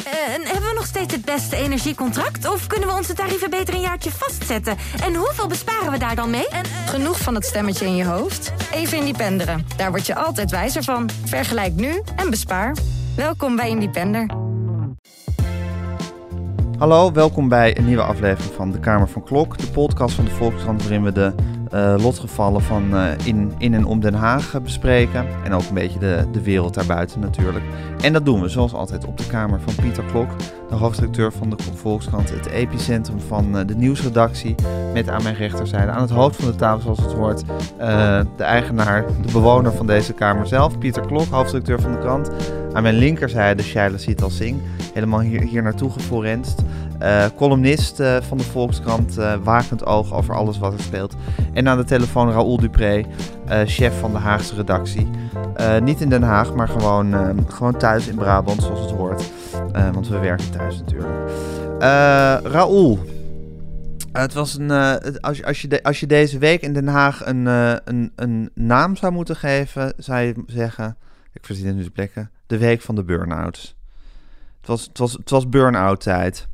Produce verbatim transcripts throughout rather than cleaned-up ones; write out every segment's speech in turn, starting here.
En hebben we nog steeds het beste energiecontract? Of kunnen we onze tarieven beter een jaartje vastzetten? En hoeveel besparen we daar dan mee? En, uh... Genoeg van het stemmetje in je hoofd? Even Independeren. Daar word je altijd wijzer van. Vergelijk nu en bespaar. Welkom bij Independer. Hallo, welkom bij een nieuwe aflevering van De Kamer van Klok. De podcast van de Volkskrant waarin we de uh, lotgevallen van uh, in, in en om Den Haag uh, bespreken. En ook een beetje de, de wereld daarbuiten natuurlijk. En dat doen we zoals altijd op de kamer van Pieter Klok, de hoofdredacteur van de Volkskrant. Het epicentrum van uh, de nieuwsredactie. Met aan mijn rechterzijde, aan het hoofd van de tafel zoals het hoort, uh, de eigenaar, de bewoner van deze kamer zelf. Pieter Klok, hoofdredacteur van de krant. Aan mijn linkerzijde Shaila Sital Singh, helemaal hier, hier naartoe geforenst. Uh, columnist uh, van de Volkskrant, uh, wakend oog over alles wat er speelt. En aan de telefoon Raoul Dupré, uh, chef van de Haagse redactie. Uh, niet in Den Haag, maar gewoon, uh, gewoon thuis in Brabant, zoals het hoort. Uh, want we werken thuis natuurlijk. Uh, Raoul, uh, het was een, uh, als, je, als, je de, als je deze week in Den Haag een, uh, een, een naam zou moeten geven, zou je zeggen, ik verzin het nu de plekken, de week van de burn-outs. Het was, het was, het was burn-out tijd.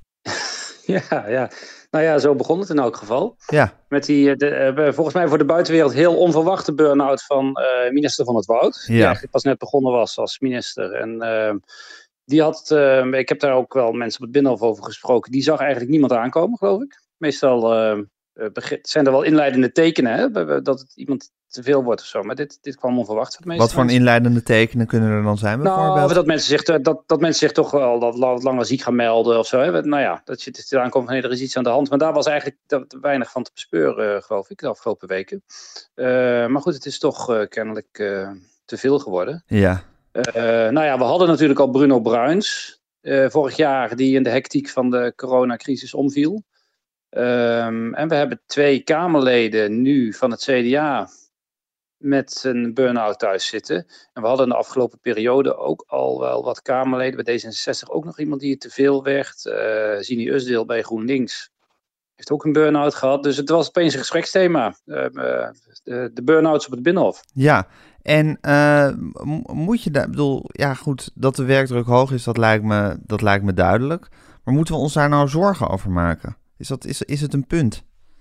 Ja, ja. Nou ja, zo begon het in elk geval. Ja. Met die, de, uh, volgens mij voor de buitenwereld heel onverwachte burn-out van uh, minister Van het Woud. Ja. Die eigenlijk pas net begonnen was als minister. En uh, die had, uh, ik heb daar ook wel mensen op het Binnenhof over gesproken. Die zag eigenlijk niemand aankomen, geloof ik. Meestal uh, begin, zijn er wel inleidende tekenen, hè, dat het iemand te veel wordt of zo. Maar dit, dit kwam onverwacht. Voor Wat voor een inleidende tekenen kunnen er dan zijn, bijvoorbeeld? Nou, dat mensen, zich, dat, dat mensen zich toch wel wat langer ziek gaan melden of zo. Hè. Nou ja, dat je het aankomt van, nee, er is iets aan de hand. Maar daar was eigenlijk dat, weinig van te bespeuren, uh, geloof ik, de afgelopen weken. Uh, maar goed, het is toch uh, kennelijk uh, te veel geworden. Ja. Uh, nou ja, we hadden natuurlijk al Bruno Bruins uh, vorig jaar, die in de hectiek van de coronacrisis omviel. Um, en we hebben twee Kamerleden nu van het C D A met een burn-out thuis zitten. En we hadden in de afgelopen periode ook al wel wat Kamerleden. Bij D zesenzestig ook nog iemand die het te veel werd. Uh, Zini Usdeel bij GroenLinks heeft ook een burn-out gehad. Dus het was opeens een gespreksthema. Uh, uh, de, de burn-outs op het Binnenhof. Ja, en uh, moet je daar... bedoel, ja goed, dat de werkdruk hoog is, dat lijkt me, dat lijkt me duidelijk. Maar moeten we ons daar nou zorgen over maken? Is, dat, is, is het een punt?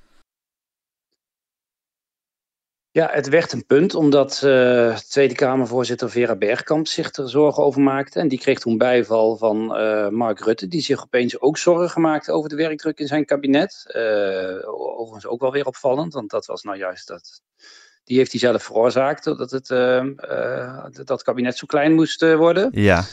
Ja, het werd een punt omdat uh, Tweede Kamervoorzitter Vera Bergkamp zich er zorgen over maakte. En die kreeg toen bijval van uh, Mark Rutte, die zich opeens ook zorgen maakte over de werkdruk in zijn kabinet. Uh, overigens ook wel weer opvallend, want dat was nou juist dat... Die heeft hij zelf veroorzaakt, dat het uh, uh, dat kabinet zo klein moest uh, worden. Ja.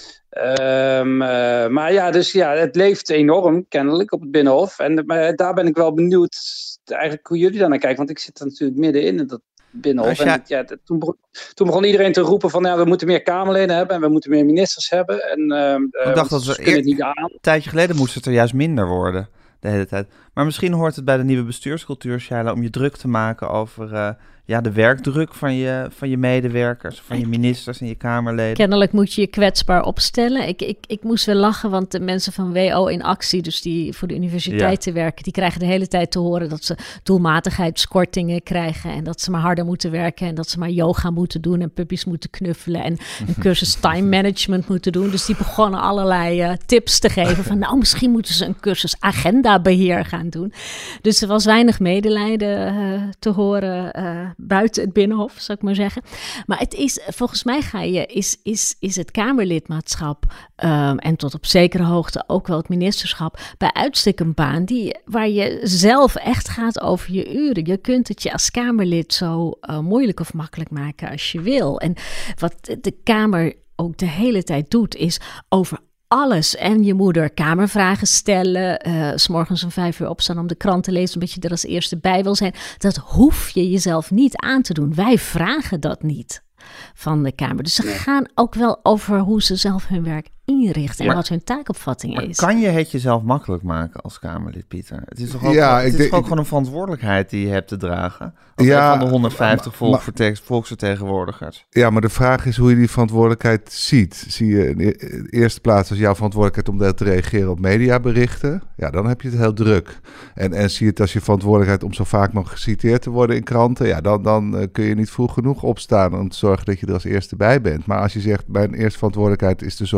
Um, uh, maar ja, dus ja, het leeft enorm kennelijk op het Binnenhof. En maar daar ben ik wel benieuwd eigenlijk hoe jullie daar naar kijken. Want ik zit er natuurlijk middenin in dat Binnenhof. Jij... En ja, toen, begon, toen begon iedereen te roepen van ja, we moeten meer Kamerleden hebben en we moeten meer ministers hebben. En, uh, ik dacht dat we kunnen het niet aan. Een tijdje geleden moest het er juist minder worden, de hele tijd. Maar misschien hoort het bij de nieuwe bestuurscultuur, Shaila, om je druk te maken over uh, ja, de werkdruk van je, van je medewerkers, van je ministers en je Kamerleden. Kennelijk moet je je kwetsbaar opstellen. Ik, ik, ik moest wel lachen, want de mensen van W O in actie, dus die voor de universiteiten ja. werken, die krijgen de hele tijd te horen dat ze doelmatigheidskortingen krijgen en dat ze maar harder moeten werken en dat ze maar yoga moeten doen en puppies moeten knuffelen en een cursus time management moeten doen. Dus die begonnen allerlei uh, tips te geven van nou, misschien moeten ze een cursus agendabeheer gaan doen. Dus er was weinig medelijden uh, te horen uh, buiten het Binnenhof, zou ik maar zeggen. Maar het is, volgens mij ga je, is, is, is het Kamerlidmaatschap um, en tot op zekere hoogte ook wel het ministerschap bij uitstek een baan die, waar je zelf echt gaat over je uren. Je kunt het je als Kamerlid zo uh, moeilijk of makkelijk maken als je wil. En wat de Kamer ook de hele tijd doet, is over alles. En je moeder kamervragen stellen, uh, 's morgens om vijf uur opstaan om de krant te lezen, omdat je er als eerste bij wil zijn. Dat hoef je jezelf niet aan te doen. Wij vragen dat niet van de Kamer. Dus ze nee. gaan ook wel over hoe ze zelf hun werk inrichten en maar, wat hun taakopvatting maar is. Kan je het jezelf makkelijk maken als Kamerlid, Pieter? Het is toch ook, ja, het is denk, toch ook gewoon een verantwoordelijkheid die je hebt te dragen? Als ja, een van de honderdvijftig volk maar, verteg, volksvertegenwoordigers. Ja, maar de vraag is hoe je die verantwoordelijkheid ziet. Zie je in de eerste plaats als jouw verantwoordelijkheid om te reageren op mediaberichten? Ja, dan heb je het heel druk. En, en zie je het als je verantwoordelijkheid om zo vaak nog geciteerd te worden in kranten? Ja, dan, dan uh, kun je niet vroeg genoeg opstaan om te zorgen dat je er als eerste bij bent. Maar als je zegt, mijn eerste verantwoordelijkheid is de zorg voor goede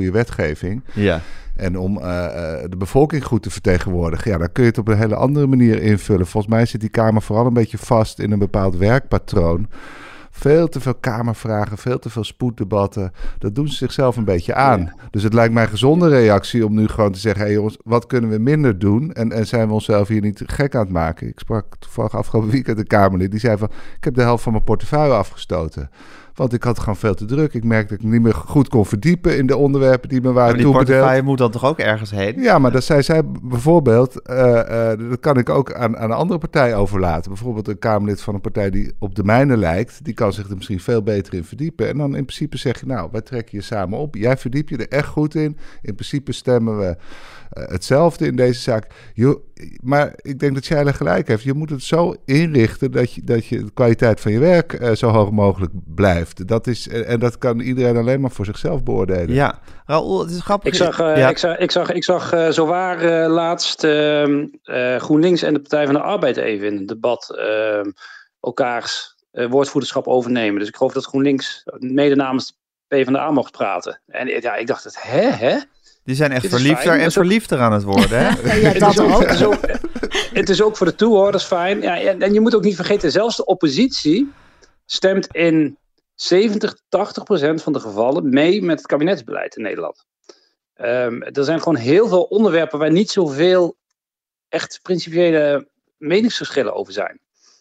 goede wetgeving. Ja. En om uh, de bevolking goed te vertegenwoordigen, ja, dan kun je het op een hele andere manier invullen. Volgens mij zit die Kamer vooral een beetje vast in een bepaald werkpatroon. Veel te veel Kamervragen, veel te veel spoeddebatten. Dat doen ze zichzelf een beetje aan. Ja. Dus het lijkt mij een gezonde reactie om nu gewoon te zeggen... hé hey jongens, wat kunnen we minder doen? En, en zijn we onszelf hier niet gek aan het maken? Ik sprak toevallig afgelopen weekend een Kamerlid. Die zei van, ik heb de helft van mijn portefeuille afgestoten. Want ik had gewoon veel te druk. Ik merkte dat ik me niet meer goed kon verdiepen in de onderwerpen die me waren toebedeeld. Die portefeuille moet dan toch ook ergens heen? Ja, maar dat zei zij bijvoorbeeld, uh, uh, dat kan ik ook aan, aan een andere partij overlaten. Bijvoorbeeld een Kamerlid van een partij die op de mijne lijkt, die kan zich er misschien veel beter in verdiepen. En dan in principe zeg je, nou, wij trekken je samen op. Jij verdiept je er echt goed in. In principe stemmen we uh, hetzelfde in deze zaak. Je, maar ik denk dat Sheila gelijk heeft. Je moet het zo inrichten dat je, dat je de kwaliteit van je werk uh, zo hoog mogelijk blijft. Dat is, en dat kan iedereen alleen maar voor zichzelf beoordelen. Ja, Raoul, het is grappig. Ik zag, uh, ja. ik zag, ik zag, ik zag uh, zowaar uh, laatst uh, uh, GroenLinks en de Partij van de Arbeid even in een debat uh, elkaars uh, woordvoerderschap overnemen. Dus ik geloof dat GroenLinks mede namens de PvdA mocht praten. En ja, ik dacht, het, hè, hè? Die zijn echt verliefder en verliefder aan het worden, hè? Ja, dat ook. Het is ook, het is ook voor de toehoorders fijn. Ja, en je moet ook niet vergeten, zelfs de oppositie stemt in zeventig, tachtig procent van de gevallen mee met het kabinetsbeleid in Nederland. Um, er zijn gewoon heel veel onderwerpen waar niet zoveel echt principiële meningsverschillen over zijn.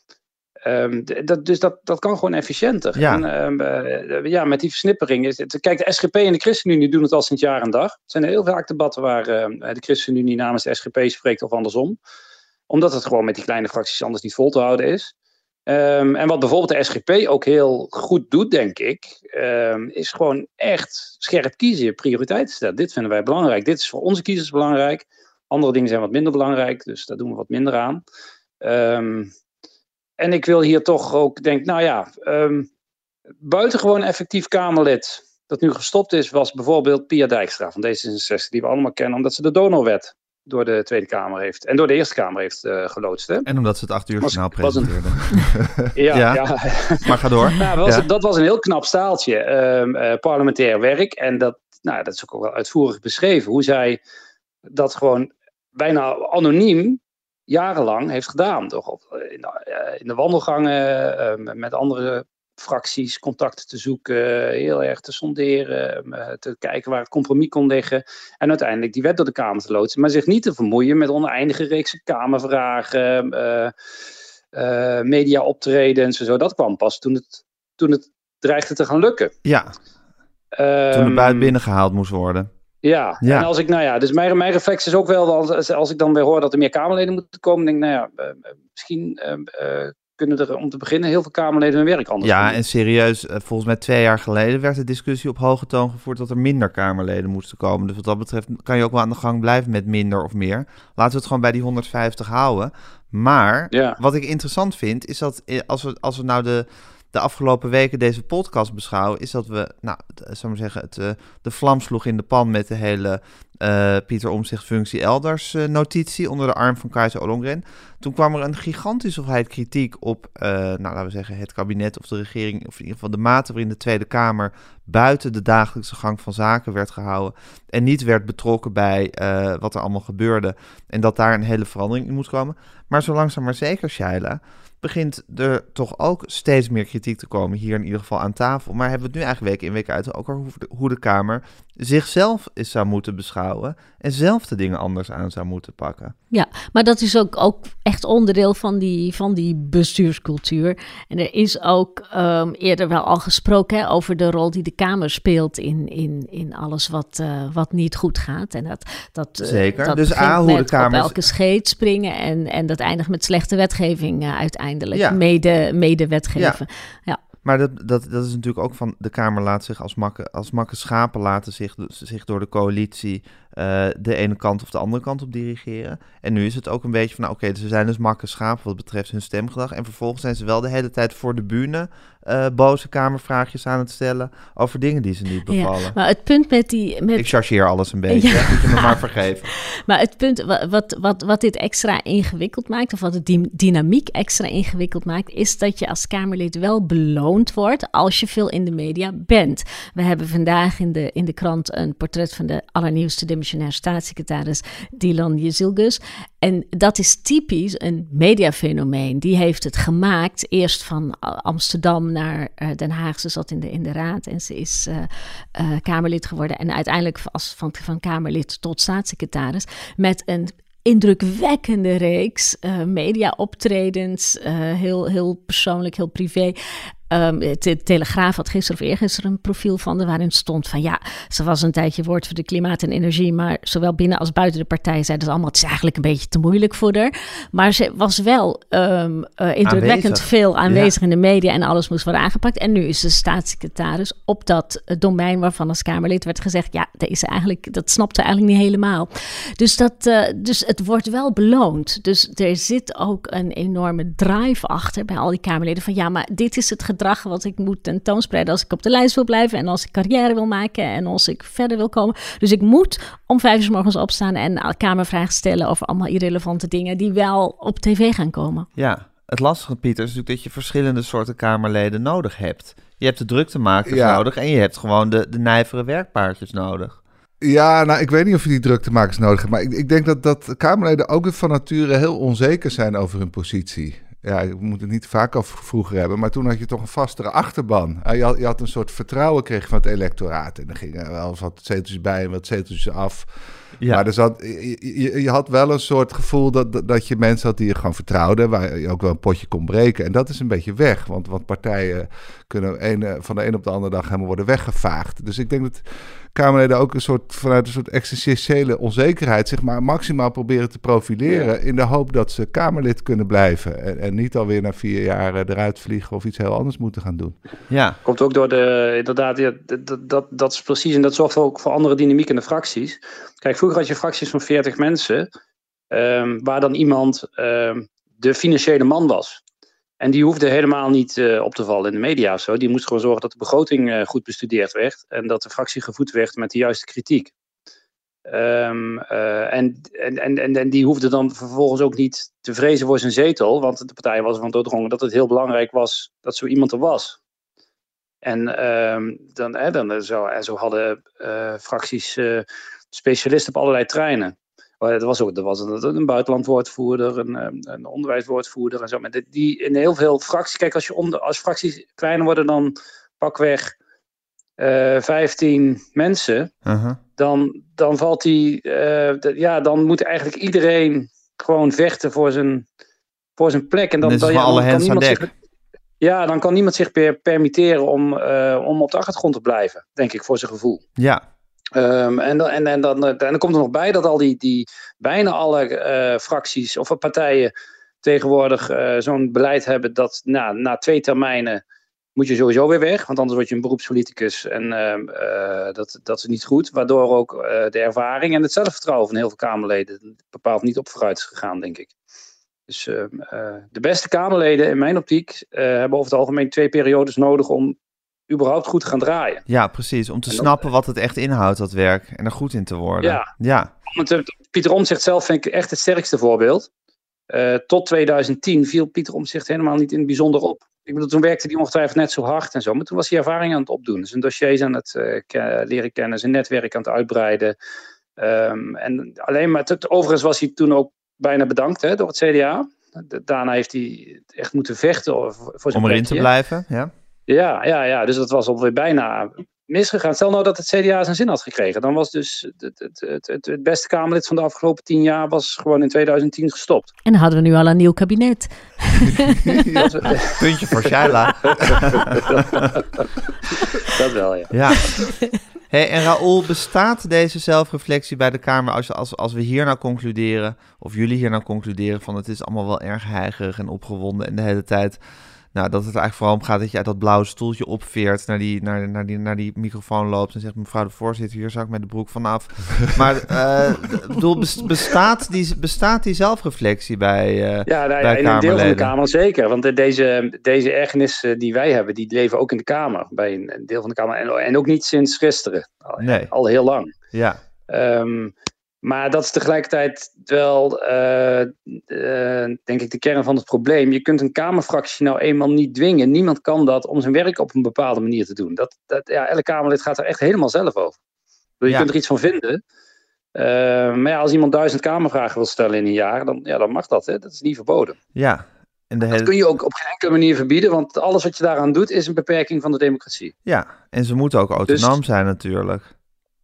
Um, dat, dus dat, dat kan gewoon efficiënter. Ja. En, um, uh, ja, met die versnippering is het. Kijk, de S G P en de ChristenUnie doen het al sinds jaar en dag. Er zijn heel vaak debatten waar uh, de ChristenUnie namens de S G P spreekt of andersom. Omdat het gewoon met die kleine fracties anders niet vol te houden is. Um, en wat bijvoorbeeld de S G P ook heel goed doet, denk ik, um, is gewoon echt scherp kiezen, prioriteiten stellen. Dit vinden wij belangrijk. Dit is voor onze kiezers belangrijk. Andere dingen zijn wat minder belangrijk, dus daar doen we wat minder aan. Um, en ik wil hier toch ook denken, nou ja, um, buitengewoon effectief Kamerlid dat nu gestopt is, was bijvoorbeeld Pia Dijkstra van D zesenzestig, die we allemaal kennen, omdat ze de donorwet door de Tweede Kamer heeft en door de Eerste Kamer heeft uh, geloodst. Hè? En omdat ze het acht uur was, journaal presenteerde. ja, ja. ja. Maar ga door. Nou, was, ja. Dat was een heel knap staaltje um, uh, parlementair werk. En dat, nou, dat is ook wel uitvoerig beschreven. Hoe zij dat gewoon bijna anoniem jarenlang heeft gedaan. Toch? Op, in, de, in de wandelgangen uh, met andere fracties contacten te zoeken, heel erg te sonderen, te kijken waar het compromis kon liggen en uiteindelijk die wet door de Kamer te loodsen, maar zich niet te vermoeien met oneindige reeksen Kamervragen, uh, uh, media optredens en zo. Dat kwam pas toen het, toen het dreigde te gaan lukken. Ja, um, toen de buit binnengehaald moest worden. Ja, ja, en als ik, nou ja, dus mijn, mijn reflex is ook wel, als, als ik dan weer hoor dat er meer Kamerleden moeten komen, denk ik, nou ja, uh, misschien uh, uh, kunnen er om te beginnen heel veel Kamerleden hun werk anders doen. Ja, en serieus, volgens mij twee jaar geleden werd de discussie op hoge toon gevoerd dat er minder Kamerleden moesten komen. Dus wat dat betreft kan je ook wel aan de gang blijven met minder of meer. Laten we het gewoon bij die honderdvijftig houden. Maar ja. Wat ik interessant vind, is dat als we, als we nou de... de afgelopen weken deze podcast beschouwen, is dat we, nou, zou ik maar zeggen, het, uh, de vlam sloeg in de pan met de hele uh, Pieter Omtzigt functie elders uh, notitie onder de arm van Kajsa Ollongren. Toen kwam er een gigantische hoeveelheid kritiek op, uh, nou, laten we zeggen, het kabinet of de regering, of in ieder geval de mate waarin de Tweede Kamer buiten de dagelijkse gang van zaken werd gehouden en niet werd betrokken bij uh, wat er allemaal gebeurde en dat daar een hele verandering in moet komen. Maar zo langzaam maar zeker, Sheila, begint er toch ook steeds meer kritiek te komen, hier in ieder geval aan tafel. Maar hebben we het nu eigenlijk week in week uit ook over hoe de Kamer zichzelf eens zou moeten beschouwen en zelf de dingen anders aan zou moeten pakken. Ja, maar dat is ook, ook echt onderdeel van die, van die bestuurscultuur. En er is ook um, eerder wel al gesproken hè, over de rol die de Kamer speelt in, in, in alles wat, uh, wat niet goed gaat. En dat, dat, uh, Zeker, dat dus A, hoe de Kamer op elke scheet springen en, en dat eindigt met slechte wetgeving uh, uiteindelijk. Ja. Mede, mede wetgeven. Ja. ja. Maar dat, dat, dat is natuurlijk ook van de Kamer laat zich als makke, als makke schapen laten zich, zich door de coalitie uh, de ene kant of de andere kant op dirigeren. En nu is het ook een beetje van, nou oké, okay, dus ze zijn dus makke schapen wat betreft hun stemgedrag. En vervolgens zijn ze wel de hele tijd voor de bühne uh, boze kamervraagjes aan het stellen over dingen die ze niet bevallen. Ja, maar het punt met die... Met... Ik chargeer alles een beetje, ja. Moet je me maar vergeven. Maar het punt wat, wat, wat dit extra ingewikkeld maakt, of wat de dy- dynamiek extra ingewikkeld maakt, is dat je als Kamerlid wel beloond wordt als je veel in de media bent. We hebben vandaag in de, in de krant een portret van de allernieuwste demissionair staatssecretaris Dylan Jezilgus. En dat is typisch een mediafenomeen. Die heeft het gemaakt, eerst van Amsterdam naar uh, Den Haag. Ze zat in de, in de raad en ze is uh, uh, Kamerlid geworden. En uiteindelijk als van, van Kamerlid tot staatssecretaris met een indrukwekkende reeks uh, media-optredens, uh, heel, heel persoonlijk, heel privé. Um, de Telegraaf had gisteren of eergisteren een profiel van de waarin stond van ja, ze was een tijdje woord voor de klimaat en energie, maar zowel binnen als buiten de partij zeiden ze allemaal, het is eigenlijk een beetje te moeilijk voor haar. Maar ze was wel um, uh, indrukwekkend aanwezig. veel aanwezig ja. in de media en alles moest worden aangepakt. En nu is ze staatssecretaris op dat uh, domein waarvan als Kamerlid werd gezegd, ja, dat, is eigenlijk, dat snapt ze eigenlijk niet helemaal. Dus, dat, uh, dus het wordt wel beloond. Dus er zit ook een enorme drive achter bij al die Kamerleden van ja, maar dit is het gedrag wat ik moet tentoonspreiden als ik op de lijst wil blijven en als ik carrière wil maken en als ik verder wil komen. Dus ik moet om vijf uur morgens opstaan en kamervragen stellen over allemaal irrelevante dingen die wel op tv gaan komen. Ja, het lastige, Pieter, is natuurlijk dat je verschillende soorten Kamerleden nodig hebt. Je hebt de druktemakers ja. nodig en je hebt gewoon de, de nijvere werkpaardjes nodig. Ja, nou, ik weet niet of je die druktemakers nodig hebt, maar ik, ik denk dat, dat Kamerleden ook van nature heel onzeker zijn over hun positie. Ja, ik moet het niet vaak over vroeger hebben, maar toen had je toch een vastere achterban. Je had, je had een soort vertrouwen kreeg van het electoraat. En er gingen wel wat zetels bij en wat zetels af. Ja. Maar er zat, je, je, je had wel een soort gevoel dat, dat je mensen had die je gewoon vertrouwden, waar je ook wel een potje kon breken. En dat is een beetje weg, want, want partijen kunnen een, van de een op de andere dag helemaal worden weggevaagd. Dus ik denk dat Kamerleden ook een soort, vanuit een soort existentiële onzekerheid zich maar maximaal proberen te profileren ja. in de hoop dat ze Kamerlid kunnen blijven en, en niet alweer na vier jaar eruit vliegen of iets heel anders moeten gaan doen. Ja, komt ook door de, inderdaad, ja, dat, dat, dat is precies en dat zorgt ook voor andere dynamiek in de fracties. Kijk, vroeger had je fracties van veertig mensen, um, waar dan iemand um, de financiële man was. En die hoefde helemaal niet uh, op te vallen in de media of zo. Die moest gewoon zorgen dat de begroting uh, goed bestudeerd werd. En dat de fractie gevoed werd met de juiste kritiek. Um, uh, en, en, en, en die hoefde dan vervolgens ook niet te vrezen voor zijn zetel. Want de partij was ervan doordrongen dat het heel belangrijk was dat zo iemand er was. En, um, dan, eh, dan zo, en zo hadden uh, fracties uh, specialisten op allerlei treinen. Er was ook er was een, een buitenlandwoordvoerder, een, een onderwijswoordvoerder en zo. Maar die in heel veel fracties, kijk, als, je onder, als fracties kleiner worden dan pakweg uh, vijftien mensen, uh-huh. dan, dan valt die, uh, de, ja, dan moet eigenlijk iedereen gewoon vechten voor zijn, voor zijn plek. En dan, dan, dan, ja, alle dan kan niemand zich, ja, dan kan niemand zich per, permitteren om, uh, om op de achtergrond te blijven, denk ik, voor zijn gevoel. Ja. Um, en, en, en, dan, en dan komt er nog bij dat al die, die bijna alle uh, fracties of partijen tegenwoordig uh, zo'n beleid hebben dat na, na twee termijnen moet je sowieso weer weg, want anders word je een beroepspoliticus en uh, uh, dat, dat is niet goed. Waardoor ook uh, de ervaring en het zelfvertrouwen van heel veel Kamerleden bepaald niet op vooruit is gegaan, denk ik. Dus uh, uh, de beste Kamerleden in mijn optiek uh, hebben over het algemeen twee periodes nodig om überhaupt goed te gaan draaien. Ja, precies. Om te en snappen dat, wat het echt inhoudt, dat werk. En er goed in te worden. Ja. ja. Want, uh, Pieter Omtzigt zelf vind ik echt het sterkste voorbeeld. Uh, tot twintig tien viel Pieter Omtzigt helemaal niet in het bijzonder op. Ik bedoel, toen werkte hij ongetwijfeld net zo hard en zo. Maar toen was hij ervaring aan het opdoen. Zijn dossiers aan het uh, ke- leren kennen. Zijn netwerk aan het uitbreiden. Um, en alleen maar, t- overigens was hij toen ook bijna bedankt hè, door het C D A. De, daarna heeft hij echt moeten vechten voor, voor zijn Om erin plekje. te blijven, ja. Ja, ja, ja, dus dat was alweer bijna misgegaan. Stel nou dat het C D A zijn zin had gekregen. Dan was dus het, het, het, het, het beste Kamerlid van de afgelopen tien jaar was gewoon in twintig tien gestopt. En dan hadden we nu al een nieuw kabinet. Ja, puntje voor Shaila. Dat wel, ja. ja. Hey, en Raoul, bestaat deze zelfreflectie bij de Kamer als, als, als we hier nou concluderen, of jullie hier nou concluderen van het is allemaal wel erg heigerig en opgewonden en de hele tijd Nou, dat het eigenlijk vooral om gaat dat je uit dat blauwe stoeltje opveert, naar die, naar, naar die, naar die microfoon loopt en zegt, mevrouw de voorzitter, hier zou ik met de broek vanaf. Maar uh, bedoel, bestaat, die, bestaat die zelfreflectie bij, uh, ja, nou, bij in een deel van de Kamer zeker. Want deze, deze ergernis die wij hebben, die leven ook in de Kamer. Bij een, een deel van de Kamer. En, en ook niet sinds gisteren. Al, nee. al heel lang. Ja. Um, Maar dat is tegelijkertijd wel, uh, uh, denk ik, de kern van het probleem. Je kunt een Kamerfractie nou eenmaal niet dwingen. Niemand kan dat om zijn werk op een bepaalde manier te doen. Dat, dat, ja, elke Kamerlid gaat er echt helemaal zelf over. Dus je ja. kunt er iets van vinden. Uh, maar ja, als iemand duizend Kamervragen wil stellen in een jaar, dan, ja, dan mag dat. Hè? Dat is niet verboden. Ja. En de hele... Dat kun je ook op geen enkele manier verbieden. Want alles wat je daaraan doet, is een beperking van de democratie. Ja, en ze moeten ook autonoom dus... zijn natuurlijk.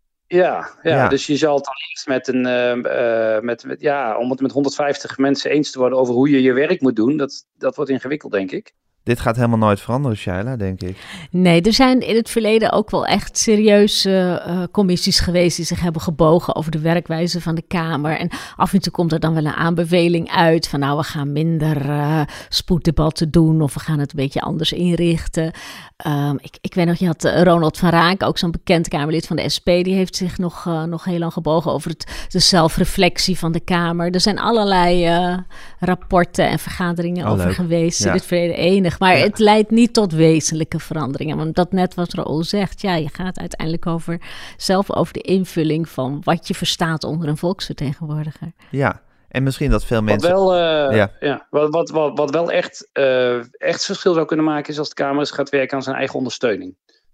Ja, ja, ja, dus je zal het dan eerst met een, uh, uh, met, met, ja, om het met honderdvijftig mensen eens te worden over hoe je je werk moet doen, dat, dat wordt ingewikkeld, denk ik. Dit gaat helemaal nooit veranderen, Shaila, denk ik. Nee, er zijn in het verleden ook wel echt serieuze uh, commissies geweest die zich hebben gebogen over de werkwijze van de Kamer. En af en toe komt er dan wel een aanbeveling uit van nou, we gaan minder uh, spoeddebatten doen of we gaan het een beetje anders inrichten. Um, ik, ik weet nog, je had uh, Ronald van Raak, ook zo'n bekend Kamerlid van de S P, die heeft zich nog, uh, nog heel lang gebogen over het, de zelfreflectie van de Kamer. Er zijn allerlei uh, rapporten en vergaderingen oh, over leuk. geweest ja. in het verleden enig. Maar ja. het leidt niet tot wezenlijke veranderingen. Want dat net wat Raoul zegt, ja, je gaat uiteindelijk over zelf over de invulling van wat je verstaat onder een volksvertegenwoordiger. Ja, en misschien dat veel mensen... Wat wel, uh, ja. Ja, wat, wat, wat, wat wel echt, uh, echt verschil zou kunnen maken is als de Kamer eens gaat werken aan zijn eigen ondersteuning.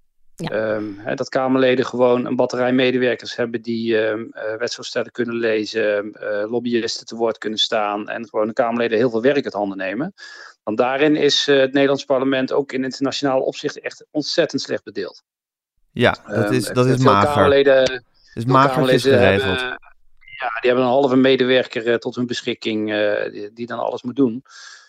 Ja. Um, hè, dat Kamerleden gewoon een batterij medewerkers hebben die uh, uh, wetsvoorstellen kunnen lezen, uh, lobbyisten te woord kunnen staan en gewoon de Kamerleden heel veel werk uit handen nemen. Want daarin is uh, het Nederlands parlement ook in internationaal opzicht echt ontzettend slecht bedeeld. Ja, dat is, um, dat is mager. Kamerleden, is magertjes geregeld. Hebben, ja, die hebben een halve medewerker uh, tot hun beschikking uh, die, die dan alles moet doen.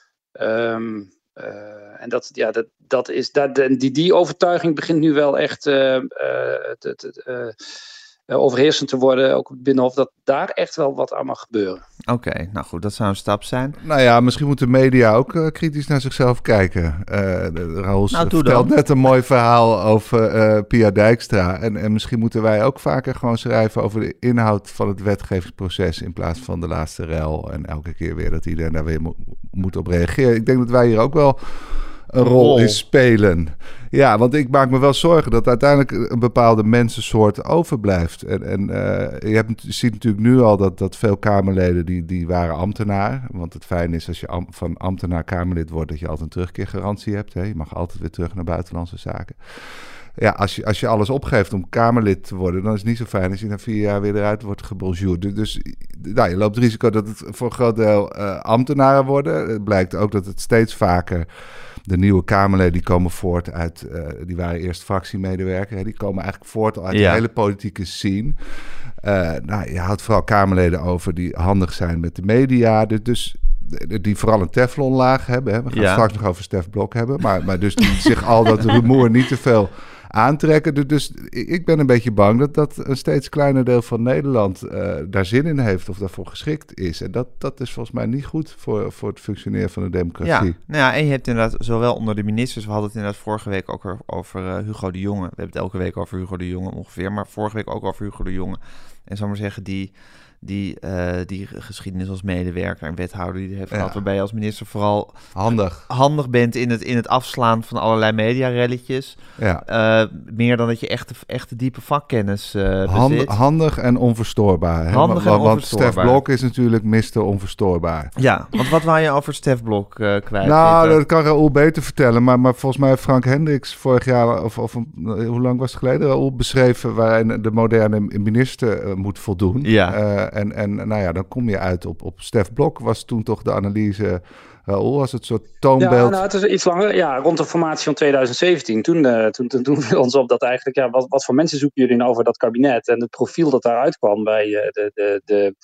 Um, uh, en dat, ja, dat, dat is, dat, die, die overtuiging begint nu wel echt uh, uh, te, te, uh, uh, overheersend te worden, ook op het Binnenhof, dat daar echt wel wat aan mag gebeuren. Oké, okay, nou goed, dat zou een stap zijn. Nou ja, misschien moet de media ook uh, kritisch naar zichzelf kijken. Uh, Raoul nou, vertelt net een mooi verhaal over uh, Pia Dijkstra. En, en misschien moeten wij ook vaker gewoon schrijven over de inhoud van het wetgevingsproces in plaats van de laatste rel. En elke keer weer dat iedereen daar weer mo- moet op reageren. Ik denk dat wij hier ook wel een rol in spelen. Ja, want ik maak me wel zorgen dat uiteindelijk een bepaalde mensensoort overblijft. En, en uh, je, hebt, je ziet natuurlijk nu al dat, dat veel Kamerleden die, die waren ambtenaar. Want het fijn is als je am, van ambtenaar Kamerlid wordt dat je altijd een terugkeergarantie hebt. Hè? Je mag altijd weer terug naar buitenlandse zaken. Ja, als je, als je alles opgeeft om Kamerlid te worden, dan is het niet zo fijn als je na vier jaar weer eruit wordt gebonjourd. Dus nou, je loopt het risico dat het voor een groot deel uh, ambtenaren worden. Het blijkt ook dat het steeds vaker de nieuwe Kamerleden die komen voort uit, uh, die waren eerst fractiemedewerker, hè, die komen eigenlijk voort uit ja. de hele politieke scene. Uh, nou, je houdt vooral Kamerleden over die handig zijn met de media, dus, dus die vooral een teflonlaag hebben. Hè. We gaan ja. straks nog over Stef Blok hebben, maar, maar dus die zich al dat rumoer niet te veel aantrekken. Dus ik ben een beetje bang dat, dat een steeds kleiner deel van Nederland uh, daar zin in heeft of daarvoor geschikt is. En dat, dat is volgens mij niet goed voor, voor het functioneren van de democratie. Ja, nou ja, en je hebt inderdaad zowel onder de ministers, we hadden het inderdaad vorige week ook over uh, Hugo de Jonge. We hebben het elke week over Hugo de Jonge ongeveer, maar vorige week ook over Hugo de Jonge. En zal maar zeggen, die... Die, uh, die geschiedenis als medewerker en wethouder die heeft gehad, ja. waarbij je als minister vooral handig, handig bent in het, in het afslaan van allerlei mediarelletjes. Ja. Uh, meer dan dat je echt, echt de diepe vakkennis uh, Hand, bezit. Handig en onverstoorbaar. Hè? Handig want, en onverstoorbaar. Want Stef Blok is natuurlijk mister Onverstoorbaar. Ja, want wat wou je over Stef Blok uh, kwijt? Nou, Peter? dat kan Raoul beter vertellen, maar, maar volgens mij heeft Frank Hendricks vorig jaar, of, of hoe lang was het geleden, Raoul beschreven waarin de moderne minister uh, moet voldoen. Ja. Uh, En, en nou ja, dan kom je uit op, op Stef Blok. Was toen toch de analyse, Raoul, was het soort toonbeeld? Ja, nou, het is iets langer. Ja, rond de formatie van twintig zeventien. Toen, uh, toen, toen, toen viel ons op dat eigenlijk, ja, wat, wat voor mensen zoeken jullie nou over dat kabinet? En het profiel dat daaruit kwam bij uh, de, de, de,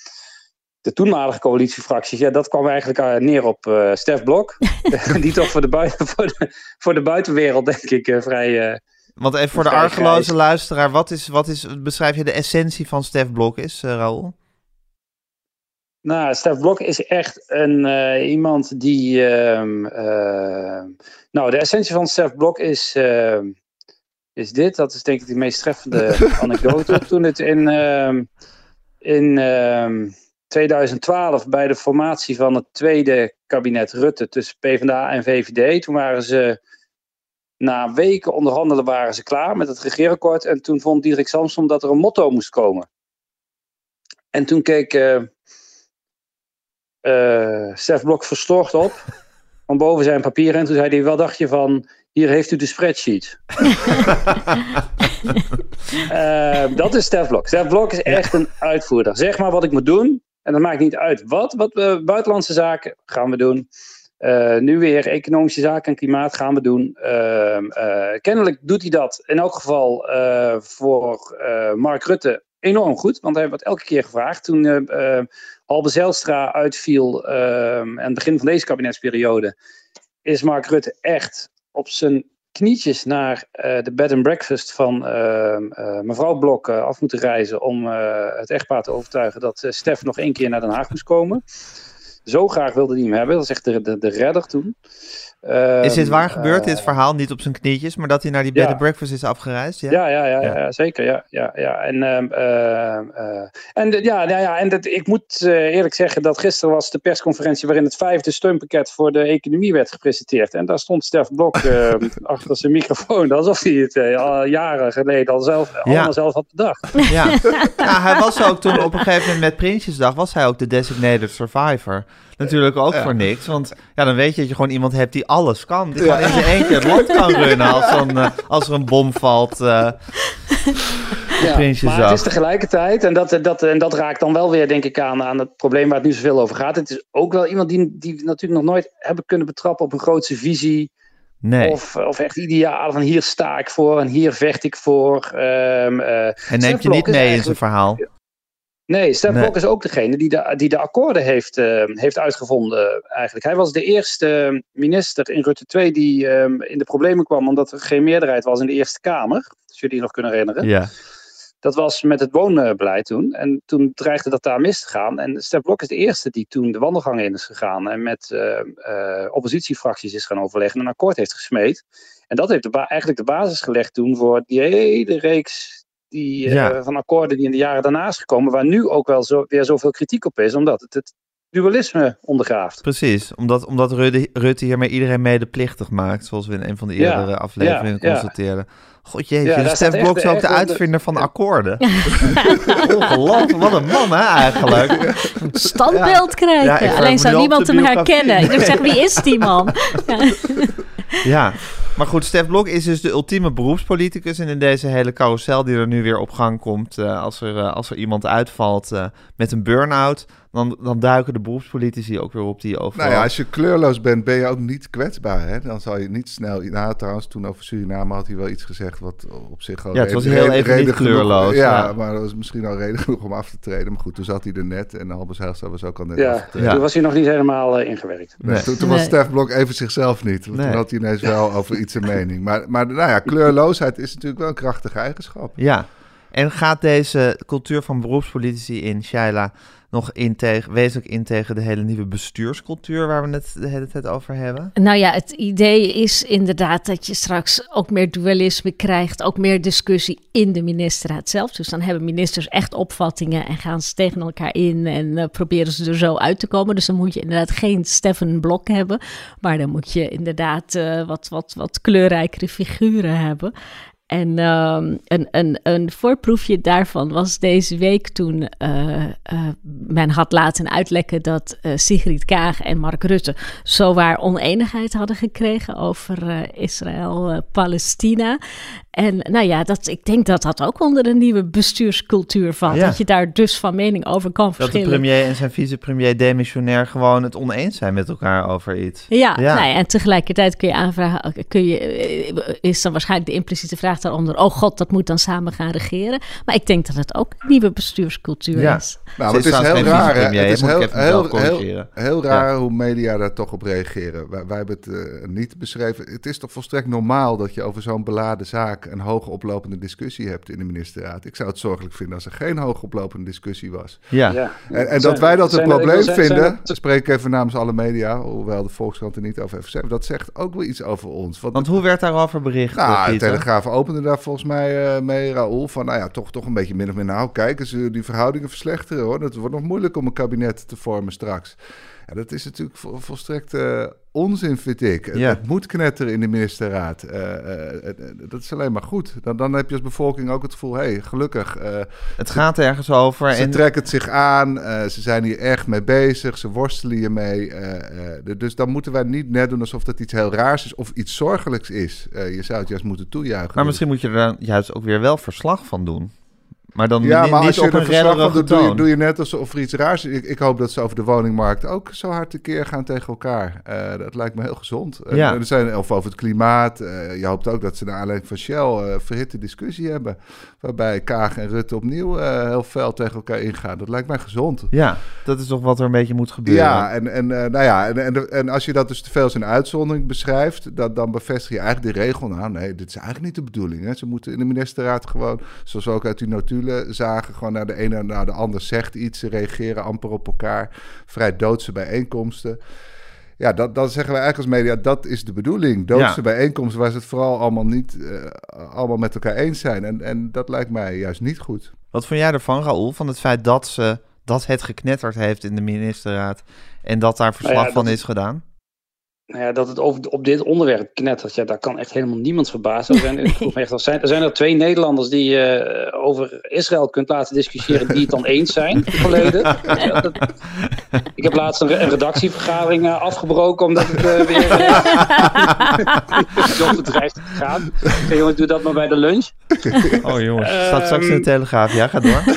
de toenmalige coalitiefracties, ja, dat kwam eigenlijk uh, neer op uh, Stef Blok. Die toch voor de, buiten, voor, de, voor de buitenwereld, denk ik, uh, vrij... Uh, Want even voor de argeloze luisteraar, wat is, wat is, beschrijf je de essentie van Stef Blok is, uh, Raoul? Nou, Stef Blok is echt een, uh, iemand die... Uh, uh, nou, de essentie van Stef Blok is, uh, is dit. Dat is denk ik de meest treffende anekdote. Toen het in, uh, in uh, twintig twaalf bij de formatie van het tweede kabinet Rutte tussen PvdA en V V D... toen waren ze... Na weken onderhandelen waren ze klaar met het regeerakkoord. En toen vond Diederik Samsom dat er een motto moest komen. En toen keek... Uh, Uh, Stef Blok verstoord op van boven zijn papier en toen zei hij, wel dacht je van, hier heeft u de spreadsheet. uh, dat is Stef Blok. Stef Blok is echt een uitvoerder. Zeg maar wat ik moet doen en dat maakt niet uit wat. wat uh, buitenlandse zaken gaan we doen. Uh, nu weer economische zaken en klimaat gaan we doen. Uh, uh, kennelijk doet hij dat in elk geval uh, voor uh, Mark Rutte enorm goed, want hij wordt elke keer gevraagd. Toen uh, uh, Halbe Zijlstra uitviel uh, aan het begin van deze kabinetsperiode, is Mark Rutte echt op zijn knietjes naar uh, de bed and breakfast van uh, uh, mevrouw Blok uh, af moeten reizen om uh, het echtpaar te overtuigen dat uh, Stef nog één keer naar Den Haag moest komen. Zo graag wilde hij hem hebben. Dat is echt de, de, de redder toen. Uh, is dit waar gebeurd, uh, dit verhaal? Niet op zijn knietjes, maar dat hij naar die bed ja. and breakfast is afgereisd? Ja, ja, ja, ja, ja. ja zeker. Ja, ja, ja. En, uh, uh, en, de, ja, ja, ja, en dat, ik moet uh, eerlijk zeggen dat gisteren was de persconferentie waarin het vijfde steunpakket voor de economie werd gepresenteerd. En daar stond Stef Blok uh, achter zijn microfoon, alsof hij het uh, al jaren geleden al zelf, ja. allemaal zelf had bedacht. Ja. ja, hij was ook toen op een gegeven moment met Prinsjesdag, was hij ook de designated survivor. Natuurlijk ook ja. voor niks, want ja, dan weet je dat je gewoon iemand hebt die alles kan. Die ja. gewoon in zijn eentje het land kan runnen als, dan, uh, als er een bom valt. Uh, ja, maar het is tegelijkertijd, en dat, dat, en dat raakt dan wel weer denk ik aan, aan het probleem waar het nu zoveel over gaat. Het is ook wel iemand die, die natuurlijk nog nooit hebben kunnen betrappen op een grootse visie. Nee. Of, of echt ideaal van hier sta ik voor en hier vecht ik voor. Um, uh, Hij neemt je niet mee in zijn verhaal. Nee, Stef Blok nee. is ook degene die de, die de akkoorden heeft, uh, heeft uitgevonden eigenlijk. Hij was de eerste minister in Rutte twee die uh, in de problemen kwam omdat er geen meerderheid was in de Eerste Kamer. Als jullie je nog kunnen herinneren. Ja. Dat was met het woonbeleid toen. En toen dreigde dat daar mis te gaan. En Stef Blok is de eerste die toen de wandelgangen in is gegaan. En met uh, uh, oppositiefracties is gaan overleggen en een akkoord heeft gesmeed. En dat heeft de ba- eigenlijk de basis gelegd toen voor die hele reeks... Die, uh, ja. van akkoorden die in de jaren daarna is gekomen, waar nu ook wel zo, weer zoveel kritiek op is, omdat het het dualisme ondergraaft. Precies, omdat, omdat Rutte, Rutte hiermee iedereen medeplichtig maakt, zoals we in een van de eerdere ja. afleveringen ja. constateerden. God jeetje, ja, Stef Blok is ook de uitvinder de... van akkoorden. Ongelooflijk, wat een man hè eigenlijk. Standbeeld ja. krijgen, ja, alleen zou niemand hem herkennen. Ik zeg, wie is die man? ja. ja. Maar goed, Stef Blok is dus de ultieme beroepspoliticus. En in deze hele carousel die er nu weer op gang komt, uh, als, er, uh, als er iemand uitvalt uh, met een burn-out, dan, dan duiken de beroepspolitici ook weer op die overal. Nou ja, als je kleurloos bent, ben je ook niet kwetsbaar. Hè? Dan zal je niet snel... Nou, trouwens, toen over Suriname had hij wel iets gezegd wat op zich al... Ja, het was reden, heel even niet kleurloos. Genoeg, ja, ja, maar dat was misschien al reden genoeg om af te treden. Maar goed, toen zat hij er net en Halbe Zijlstra was ook al net ja, afgetreden. Ja, toen was hij nog niet helemaal uh, ingewerkt. Nee. Nee. Toen, toen was nee. Stef Blok even zichzelf niet. Want nee. toen had hij ineens wel over iets een mening. Maar, maar nou ja, kleurloosheid is natuurlijk wel een krachtige eigenschap. Ja, en gaat deze cultuur van beroepspolitici in, Shaila, nog in tegen, wezenlijk in tegen de hele nieuwe bestuurscultuur waar we het de hele tijd over hebben? Nou ja, het idee is inderdaad dat je straks ook meer dualisme krijgt, ook meer discussie in de ministerraad zelf. Dus dan hebben ministers echt opvattingen en gaan ze tegen elkaar in en uh, proberen ze er zo uit te komen. Dus dan moet je inderdaad geen Stef Blok hebben, maar dan moet je inderdaad uh, wat, wat, wat kleurrijkere figuren hebben. En um, een, een, een voorproefje daarvan was deze week toen uh, uh, men had laten uitlekken dat uh, Sigrid Kaag en Mark Rutte zowaar oneenigheid hadden gekregen over uh, Israël-Palestina. Uh, en nou ja, dat, ik denk dat dat ook onder een nieuwe bestuurscultuur valt. Ja. Dat je daar dus van mening over kan verschillen. Dat de premier en zijn vicepremier demissionair gewoon het oneens zijn met elkaar over iets. Ja, ja. Nou ja, en tegelijkertijd kun je aanvragen, kun je, is dan waarschijnlijk de impliciete vraag, staat daaronder, oh god, dat moet dan samen gaan regeren. Maar ik denk dat het ook een nieuwe bestuurscultuur Ja. is. Nou, het is heel raar, hè? Het is heel, heel, heel, heel raar Ja. hoe media daar toch op reageren. Wij, wij hebben het uh, niet beschreven. Het is toch volstrekt normaal dat je over zo'n beladen zaak een hoge oplopende discussie hebt in de ministerraad. Ik zou het zorgelijk vinden als er geen hoge oplopende discussie was. Ja. Ja. En, en Zijn- dat wij dat een zijn er- probleem zijn- zijn vinden, er- dat spreek ik even namens alle media, hoewel de Volkskrant er niet over heeft gezegd, dat zegt ook wel iets over ons. Want, Want hoe werd daarover bericht? nou, de Pieter? Telegraaf opende daar volgens mij uh, mee, Raoul, van nou ja, toch, toch een beetje min of meer, nou kijk eens, uh, die verhoudingen verslechteren hoor. Het wordt nog moeilijk om een kabinet te vormen straks. Ja, dat is natuurlijk vol, volstrekt uh, onzin, vind ik. Het, Ja. het moet knetteren in de ministerraad. Uh, uh, uh, dat is alleen maar goed. Dan, dan heb je als bevolking ook het gevoel, hé, hey, gelukkig. Uh, Het gaat ergens over. ze En trekken het zich aan, uh, ze zijn hier echt mee bezig, ze worstelen hiermee. Uh, uh, dus dan moeten wij niet net doen alsof dat iets heel raars is of iets zorgelijks is. Uh, je zou het juist moeten toejuichen. maar misschien moet je er dan juist ook weer wel verslag van doen. Maar dan Ja, niet, maar niet als je op er een verslag van rellige doet, doe je, toon. doe je net alsof er iets raars is. Ik, ik hoop dat ze over de woningmarkt ook zo hard tekeer gaan tegen elkaar. Uh, dat lijkt me heel gezond. Uh, Ja. er zijn, of over het klimaat. Uh, je hoopt ook dat ze naar aanleiding van Shell uh, verhitte discussie hebben. Waarbij Kaag en Rutte opnieuw uh, heel fel tegen elkaar ingaan. Dat lijkt mij gezond. Ja, dat is toch wat er een beetje moet gebeuren. Ja, en, en, uh, nou ja, en, en, en als je dat dus te veel als een uitzondering beschrijft, dat, dan bevestig je eigenlijk de regel. Nou nee, dit is eigenlijk niet de bedoeling. Hè. Ze moeten in de ministerraad gewoon, zoals we ook uit die notulen zagen, gewoon naar de ene naar de ander zegt iets. Ze reageren amper op elkaar. Vrij doodse bijeenkomsten. Ja, dat, dan zeggen wij eigenlijk als media, dat is de bedoeling. Doodse Ja. bijeenkomsten waar ze het vooral allemaal niet uh, allemaal met elkaar eens zijn. En, en dat lijkt mij juist niet goed. Wat vond jij ervan, Raoul, van het feit dat, ze, dat het geknetterd heeft in de ministerraad en dat daar verslag Nou ja, van dat- is gedaan? Nou ja, dat het over, op dit onderwerp knettert, ja, daar kan echt helemaal niemand verbazen. Er zijn, ik vroeg me echt af, zijn, er zijn er twee Nederlanders die je uh, over Israël kunt laten discussiëren die het dan eens zijn, volledig. Ja, dat, ik heb laatst een, een redactievergadering uh, afgebroken omdat het uh, weer uh, het dreigt te gaan. Ik zei, jongens, doe dat maar bij de lunch. Oh jongens, het staat straks in de Telegraaf. Ja, ga door.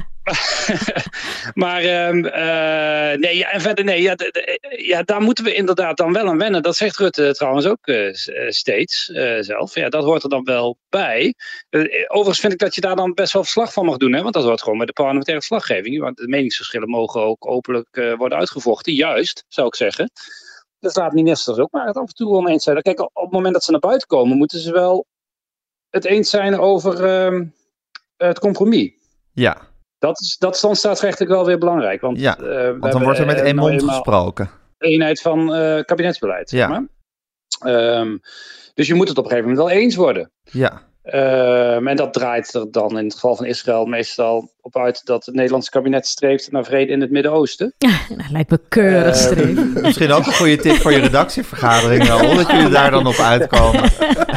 Maar um, uh, nee, ja, en verder, nee, ja, de, de, ja, daar moeten we inderdaad dan wel aan wennen. Dat zegt Rutte trouwens ook uh, steeds uh, zelf. Ja, dat hoort er dan wel bij. Uh, overigens vind ik dat je daar dan best wel verslag van mag doen, hè, want dat hoort gewoon bij de parlementaire verslaggeving. Want de meningsverschillen mogen ook openlijk uh, worden uitgevochten. Juist, zou ik zeggen. Dus laat ministers ook maar het af en toe oneens zijn. Kijk, op het moment dat ze naar buiten komen, moeten ze wel het eens zijn over uh, het compromis. Ja, Dat is, dat is dan staatsrechtelijk wel weer belangrijk. Want, ja. uh, we want dan wordt er met hebben, één uh, nou mond eenmaal gesproken. eenheid van uh, kabinetsbeleid. Ja. Zeg maar. um, dus je moet het op een gegeven moment wel eens worden. Ja, Um, en dat draait er dan in het geval van Israël meestal op uit dat het Nederlandse kabinet streeft naar vrede in het Midden-Oosten. Ja, dat lijkt me keurig Uh, streven. misschien ook een goede tip voor je redactievergadering, Raoul, dat jullie daar dan op uitkomen.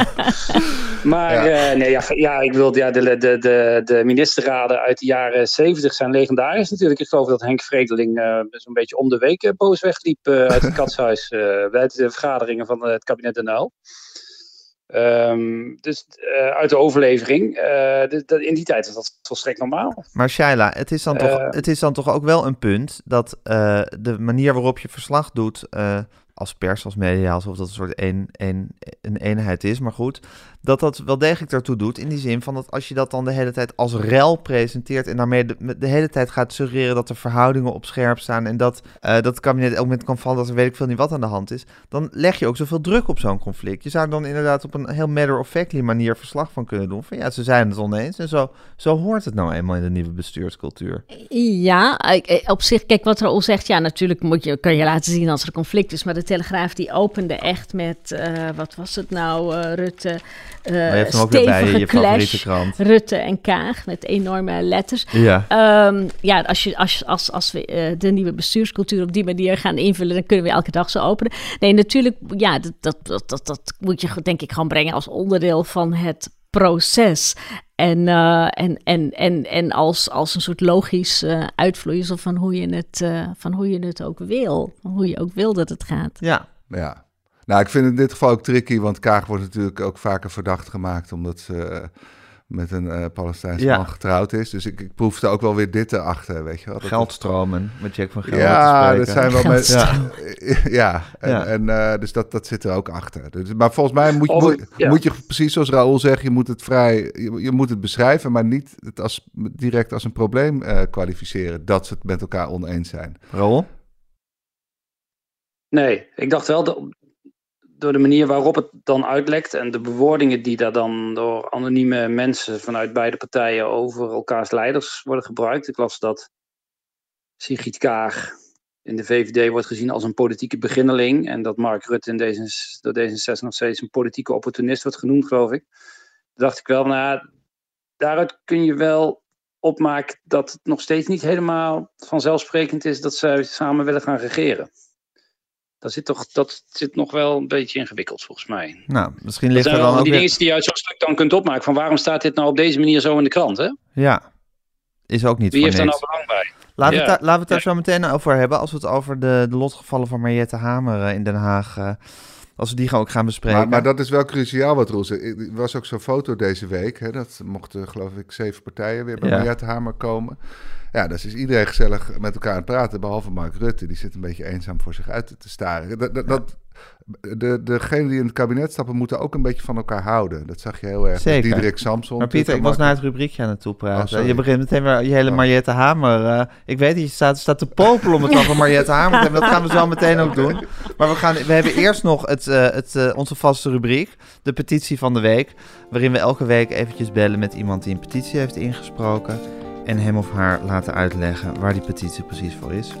Maar Ja. uh, nee, ja, ja, ik wil, ja, de, de, de, de ministerraden uit de jaren zeventig zijn legendarisch natuurlijk. Ik geloof dat Henk Vredeling uh, zo'n beetje om de week uh, boos wegliep uh, uit het katshuis uh, bij de vergaderingen van uh, het kabinet Den Uyl. Um, dus uh, uit de overlevering, uh, de, de, in die tijd was dat volstrekt normaal. Maar Shaila, het is dan, toch, Uh, het is dan toch ook wel een punt dat uh, de manier waarop je verslag doet, uh, als pers, als media, alsof dat een soort een, een, een eenheid is, maar goed, dat dat wel degelijk ertoe doet in die zin van dat als je dat dan de hele tijd als rel presenteert en daarmee de, de hele tijd gaat suggereren dat de verhoudingen op scherp staan en dat, uh, dat het kabinet elk moment kan vallen dat er weet ik veel niet wat aan de hand is, dan leg je ook zoveel druk op zo'n conflict. Je zou dan inderdaad op een heel matter-of-factly manier verslag van kunnen doen van ja, ze zijn het oneens en zo, zo hoort het nou eenmaal in de nieuwe bestuurscultuur. Ja, op zich, kijk wat Raoul zegt, ja natuurlijk moet je, kan je laten zien als er een conflict is, maar de Telegraaf die opende echt met, uh, wat was het nou, uh, Rutte, uh, maar je hebt hem ook weer bij je, je favoriete krant. Rutte en Kaag met enorme letters. Ja, um, ja als, je, als, als, als we uh, de nieuwe bestuurscultuur op die manier gaan invullen, dan kunnen we elke dag zo openen. Nee, natuurlijk, ja, dat, dat, dat, dat, dat moet je denk ik gewoon brengen als onderdeel van het proces. En, uh, en, en, en, en als, als een soort logisch uh, uitvloeisel van hoe je het, uh, van hoe je het ook wil. Hoe je ook wil dat het gaat. ja. Ja. Nou, ik vind het in dit geval ook tricky, want Kaag wordt natuurlijk ook vaker verdacht gemaakt omdat ze uh, met een uh, Palestijnse Ja. man getrouwd is. Dus ik, ik proefde ook wel weer dit erachter, weet je wel. Dat Geldstromen, met Jack van Gelder ja, te dat spreken. zijn wel mensen. Ja. ja, en, Ja. en uh, dus dat, dat zit er ook achter. Dus, maar volgens mij moet, je- Over- moet, ja. moet je, precies zoals Raoul zegt, je moet het vrij, je, je moet het beschrijven, maar niet het als, direct als een probleem uh, kwalificeren, dat ze het met elkaar oneens zijn. Raoul? Nee, ik dacht wel dat door de manier waarop het dan uitlekt en de bewoordingen die daar dan door anonieme mensen vanuit beide partijen over elkaars leiders worden gebruikt. Ik las dat Sigrid Kaag in de V V D wordt gezien als een politieke beginneling en dat Mark Rutte in deze, door D zesenzestig nog steeds een politieke opportunist wordt genoemd, geloof ik. Toen dacht ik wel, nou ja, daaruit kun je wel opmaken dat het nog steeds niet helemaal vanzelfsprekend is dat zij samen willen gaan regeren. Dat zit, toch, dat zit nog wel een beetje ingewikkeld, volgens mij. Nou, misschien Dat ligt zijn er wel dan ook die weer... dingen die je uit zo'n stuk dan kunt opmaken. Van waarom staat dit nou op deze manier zo in de krant, hè? Ja, is ook niet Wie voor heeft daar niks. nou belang bij? Laten we het Ja. daar, laten we het daar Ja. zo meteen over hebben. Als we het over de, de lotgevallen van Mariette Hamer uh, in Den Haag... Uh, als we die gaan ook gaan bespreken. Maar, maar dat is wel cruciaal wat Roel zegt. Er was ook zo'n foto deze week. Hè, dat mochten, geloof ik, zeven partijen weer bij Ja. Mariette Hamer komen. Ja, dus is iedereen gezellig met elkaar aan het praten. Behalve Mark Rutte. Die zit een beetje eenzaam voor zich uit te staren. Dat, dat, dat, de, degenen die in het kabinet stappen moeten ook een beetje van elkaar houden. Dat zag je heel erg. Zeker. Diederik Samson. Maar Pieter, ik was naar het rubriekje aan het toe Oh, praten. sorry. je begint meteen weer je hele Oh. Mariette Hamer. Uh, ik weet dat je staat, staat te popelen om het over Mariette Hamer te hebben. Dat gaan we zo meteen ook doen. Maar we, gaan, we hebben eerst nog het, uh, het, uh, onze vaste rubriek. De petitie van de week. Waarin we elke week eventjes bellen met iemand die een petitie heeft ingesproken. En hem of haar laten uitleggen waar die petitie precies voor is.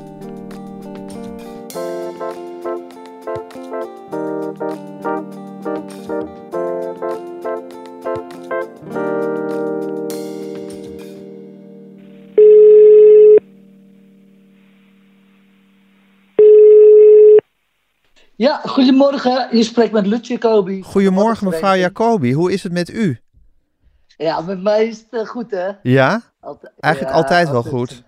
Ja, goedemorgen. Je spreekt met Lutje Jacobi. Goedemorgen mevrouw Jacobi. Hoe is het met u? Ja, met mij is het uh, goed, hè? Ja? Alti- Eigenlijk ja, altijd wel goed.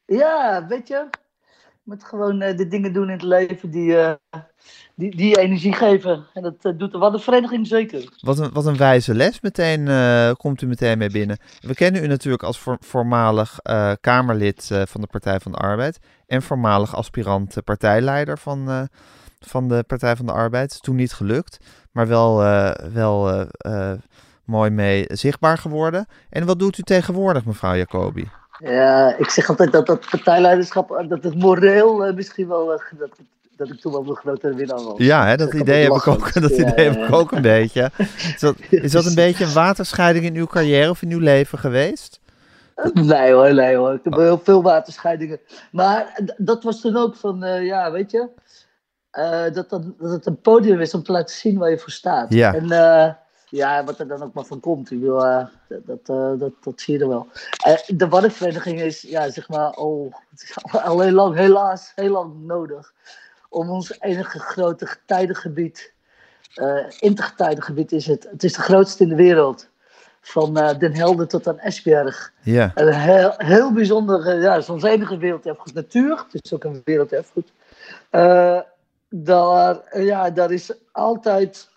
Ja, weet je. Je moet gewoon uh, de dingen doen in het leven die, uh, die, die je energie geven. En dat uh, doet de Waddenvereniging zeker. Wat een, wat een wijze les meteen uh, komt u meteen mee binnen. We kennen u natuurlijk als voor, voormalig uh, Kamerlid uh, van de Partij van de Arbeid. En voormalig aspirant uh, partijleider van, uh, van de Partij van de Arbeid. Toen niet gelukt, maar wel, uh, wel uh, uh, mooi mee zichtbaar geworden. En wat doet u tegenwoordig, mevrouw Jacobi? Ja, ik zeg altijd dat dat partijleiderschap, dat het moreel uh, misschien wel, uh, dat, dat ik toen wel een grotere winnaar was. Ja, hè, dat, Ik idee, heb had ik, het ook, lachen. dat Ja, idee ja, heb ik ja. ook een beetje. Is dat, is dat een beetje een waterscheiding in uw carrière of in uw leven geweest? Nee hoor, nee hoor. Ik heb heel veel waterscheidingen. Maar d- dat was toen ook van, uh, ja, weet je, uh, dat, dat, dat het een podium is om te laten zien waar je voor staat. Ja. En uh, ja, wat er dan ook maar van komt, ik bedoel, uh, dat, dat, uh, dat, dat zie je er wel. Uh, de Waddenvereniging is, ja, zeg maar, al, het is al, al heel lang, helaas, heel lang nodig om ons enige grote getijdengebied, uh, intergetijdengebied is het. Het is de grootste in de wereld. Van uh, Den Helder tot aan Esbjerg. Ja. Een heel, heel bijzonder, uh, ja, het is ons enige werelderfgoed. Natuur, het is ook een werelderfgoed. Uh, daar, uh, ja, daar is altijd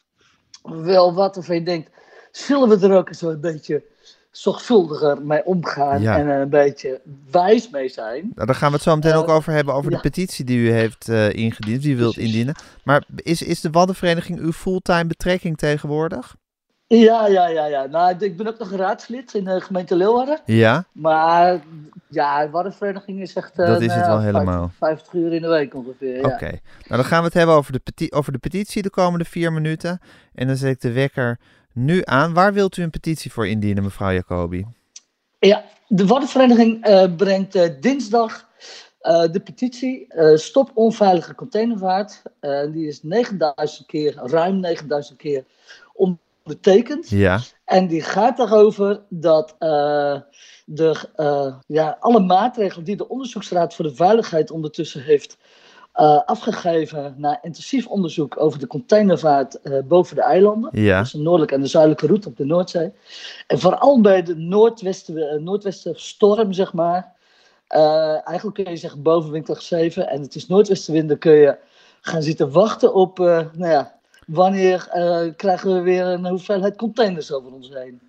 wel wat of je denkt, zullen we er ook eens een beetje zorgvuldiger mee omgaan Ja. en een beetje wijs mee zijn. Nou, daar gaan we het zo meteen Uh, ook over hebben, over ja. de petitie die u heeft uh, ingediend, die u wilt Precies. indienen. Maar is, is de Waddenvereniging uw fulltime betrekking tegenwoordig? Ja, ja, ja, ja. Nou, ik ben ook nog raadslid in de gemeente Leeuwarden. Ja, Maar ja, de Waddenvereniging is echt uh, Dat is het wel nou, helemaal. vijftig uur in de week ongeveer. Ja. oké. Nou, dan gaan we het hebben over de, peti- over de petitie de komende vier minuten. En dan zet ik de wekker nu aan. Waar wilt u een petitie voor indienen, mevrouw Jacobi? Ja, de Waddenvereniging uh, brengt uh, dinsdag uh, de petitie uh, Stop onveilige containervaart. Uh, die is negenduizend keer, ruim negenduizend keer ondertekend. Ja, En die gaat daarover dat uh, de, uh, ja, alle maatregelen die de Onderzoeksraad voor de Veiligheid ondertussen heeft uh, afgegeven na intensief onderzoek over de containervaart uh, boven de eilanden. ja, Dus de noordelijke en de zuidelijke route op de Noordzee. En vooral bij de noordwesten, uh, noordwestenstorm, zeg maar. Uh, eigenlijk kun je zeggen boven windkracht zeven. En het is noordwestenwinden, kun je gaan zitten wachten op, uh, nou ja, wanneer uh, krijgen we weer een hoeveelheid containers over ons heen.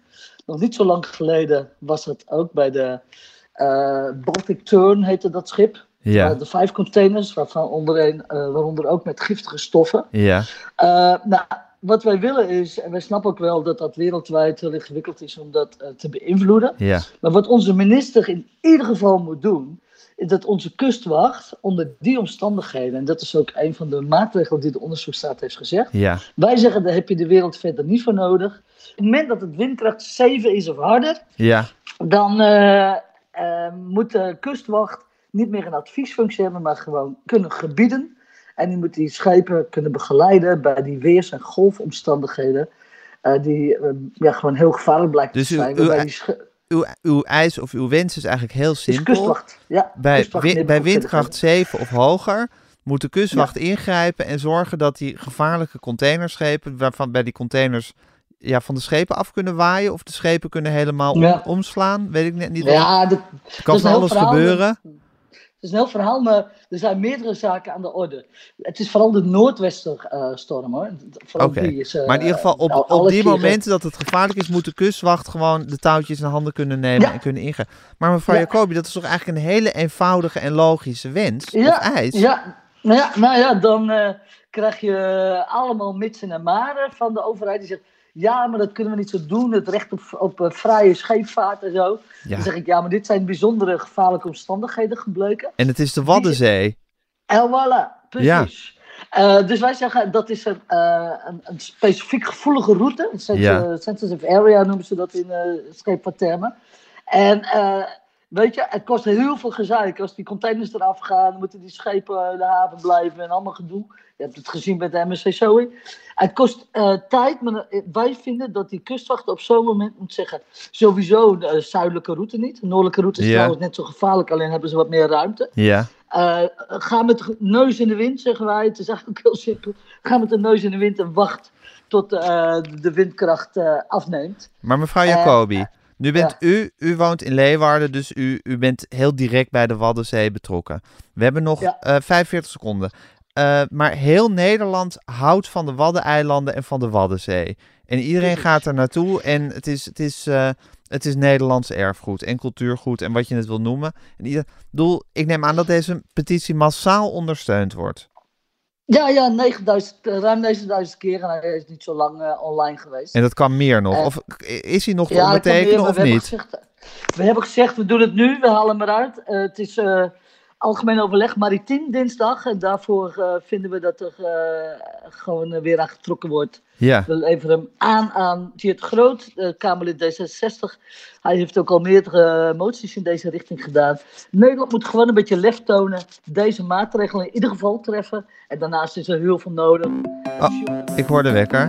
nog niet zo lang geleden was het ook bij de uh, Baltic Tern, heette dat schip. Ja. Uh, de vijf containers, waarvan ondereen, uh, waaronder ook met giftige stoffen. Ja. Uh, nou, wat wij willen is, en wij snappen ook wel dat dat wereldwijd heel ingewikkeld is om dat uh, te beïnvloeden. Ja. Maar wat onze minister in ieder geval moet doen, is dat onze kustwacht onder die omstandigheden, en dat is ook een van de maatregelen die de onderzoeksraad heeft gezegd. Ja. Wij zeggen, daar heb je de wereld verder niet voor nodig. Op het moment dat het windkracht zeven is of harder, Ja. dan uh, uh, moet de kustwacht niet meer een adviesfunctie hebben, maar gewoon kunnen gebieden. En die moet die schepen kunnen begeleiden bij die weers- en golfomstandigheden. Uh, die uh, ja, gewoon heel gevaarlijk blijken Dus te u, zijn. uw, waarbij die sche- uw, uw eis of uw wens is eigenlijk heel dus simpel. kustwacht. Ja, Bij, kustwacht wi- meer bij bevoegdheden windkracht zeven of hoger moet de kustwacht ingrijpen en zorgen dat die gevaarlijke containerschepen, waarvan bij die containers ja, van de schepen af kunnen waaien of de schepen kunnen helemaal om- Ja. omslaan. Weet ik net niet. Ja, dat, Er dat kan is van een heel alles verhaal. gebeuren. Het is een heel verhaal, maar er zijn meerdere zaken aan de orde. Het is vooral de noordwesterstorm, hoor. Vooral Oké, die is, uh, maar in ieder geval op, nou, op alle die keren- momenten dat het gevaarlijk is, moet de kustwacht gewoon de touwtjes in handen kunnen nemen Ja. en kunnen ingrijpen. Maar mevrouw Ja. Jacobi, dat is toch eigenlijk een hele eenvoudige en logische wens Ja, of eis? ja, nou ja, nou ja dan uh, krijg je allemaal mitsen en maren van de overheid. Die zegt, ja, maar dat kunnen we niet zo doen. Het recht op, op uh, vrije scheepvaart en zo. Ja. Dan zeg ik, ja, maar dit zijn bijzondere gevaarlijke omstandigheden gebleken. En het is de Waddenzee. En voilà, precies. Uh, dus wij zeggen, dat is een, uh, een, een specifiek gevoelige route. Een sensi- Ja. sensitive area noemen ze dat in uh, scheepvaarttermen. En uh, weet je, het kost heel veel gezeik. Als die containers eraf gaan, moeten die schepen in de haven blijven en allemaal gedoe. Je hebt het gezien met de M S C Zoe. Het kost uh, tijd, maar wij vinden dat die kustwacht op zo'n moment moet zeggen, sowieso de zuidelijke route niet. De noordelijke route is Ja. trouwens net zo gevaarlijk, alleen hebben ze wat meer ruimte. Ja. Uh, ga met de neus in de wind, zeggen wij. Het is eigenlijk ook heel simpel. Ga met de neus in de wind en wacht tot uh, de windkracht uh, afneemt. Maar mevrouw Uh, Jacobi, nu bent ja. u, u woont in Leeuwarden, dus u, u bent heel direct bij de Waddenzee betrokken. We hebben nog Ja. uh, vijfenveertig seconden. Uh, maar heel Nederland houdt van de Waddeneilanden en van de Waddenzee. En iedereen Precies. gaat er naartoe en het is, het is, uh, het is Nederlands erfgoed en cultuurgoed en wat je het wil noemen. En ieder, bedoel, ik neem aan dat deze petitie massaal ondersteund wordt. Ja, ja, negenduizend, ruim negenduizend keer en hij is niet zo lang uh, online geweest. En dat kan meer nog. Uh, of is hij nog te Ja, dat kan ondertekenen meer, maar of we hebben niet? gezegd, we hebben gezegd, we doen het nu, we halen hem eruit. Uh, het is uh, algemeen overleg maritiem dinsdag en daarvoor uh, vinden we dat er uh, gewoon uh, weer aan getrokken wordt. Ja. We leveren hem aan aan Tjeerd Groot, uh, Kamerlid D zesenzestig. Hij heeft ook al meerdere moties in deze richting gedaan. Nederland moet gewoon een beetje lef tonen, deze maatregelen in ieder geval treffen. En daarnaast is er heel veel nodig. Oh, ik hoor de wekker.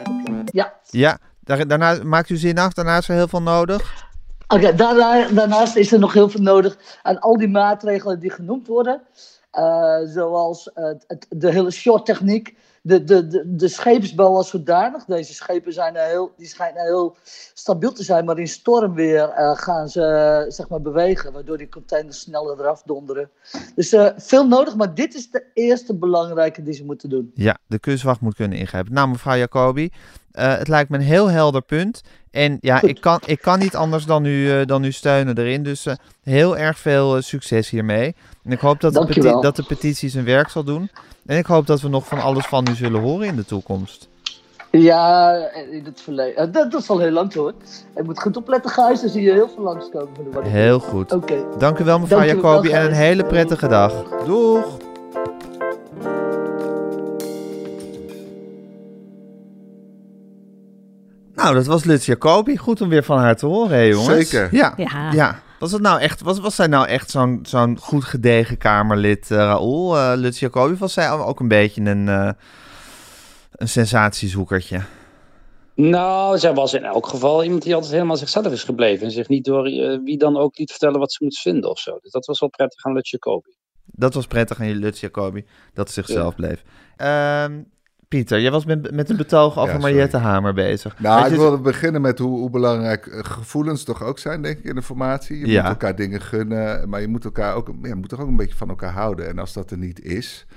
Ja. Ja, daar, daarna maakt u zin af, daarna is er heel veel nodig. Oké, okay, daarna, daarnaast is er nog heel veel nodig aan al die maatregelen die genoemd worden. Uh, zoals uh, het, de hele short-techniek, de, de, de, de scheepsbouw als zodanig. Deze schepen zijn heel, die schijnen heel stabiel te zijn, maar in stormweer uh, gaan ze uh, zeg maar bewegen, waardoor die containers sneller eraf donderen. Dus uh, veel nodig, maar dit is de eerste belangrijke die ze moeten doen. Ja, de kustwacht moet kunnen ingrijpen. Nou, mevrouw Jacobi, uh, het lijkt me een heel helder punt. En ja, ik kan, ik kan niet anders dan u, uh, dan u steunen erin. Dus uh, heel erg veel uh, succes hiermee. En ik hoop dat de, peti- dat de petitie zijn werk zal doen. En ik hoop dat we nog van alles van u zullen horen in de toekomst. Ja, in het verleden. Dat, dat is al heel lang hoor. Je moet goed opletten, Gijs. Dan zie je heel veel langskomen van de Waddenzee. Heel goed. Oké. Okay. Dank u wel, mevrouw Dank Jacobi. wel, en een hele prettige dag. Doeg! Nou, dat was Lutz Jacobi. Goed om weer van haar te horen, hè, jongens? Zeker. Ja. Ja. ja. Was het nou echt, was, was zij nou echt zo'n, zo'n goed gedegen Kamerlid, uh, Raoul, uh, Lutz Jacobi? Of was zij ook een beetje een, uh, een sensatiezoekertje? Nou, zij was in elk geval iemand die altijd helemaal zichzelf is gebleven. En zich niet door uh, wie dan ook liet vertellen wat ze moet vinden of zo. Dus dat was wel prettig aan Lutz Jacobi. Dat was prettig aan Lutz Jacobi, dat ze zichzelf ja. bleef. Uh, Pieter, jij was met, met een betoog over ja, Mariette Hamer bezig. Nou, Had ik je... wilde beginnen met hoe, hoe belangrijk gevoelens toch ook zijn, denk ik, in de formatie. Je ja. moet elkaar dingen gunnen, maar je moet elkaar ook, ja, moet toch ook een beetje van elkaar houden. En als dat er niet is,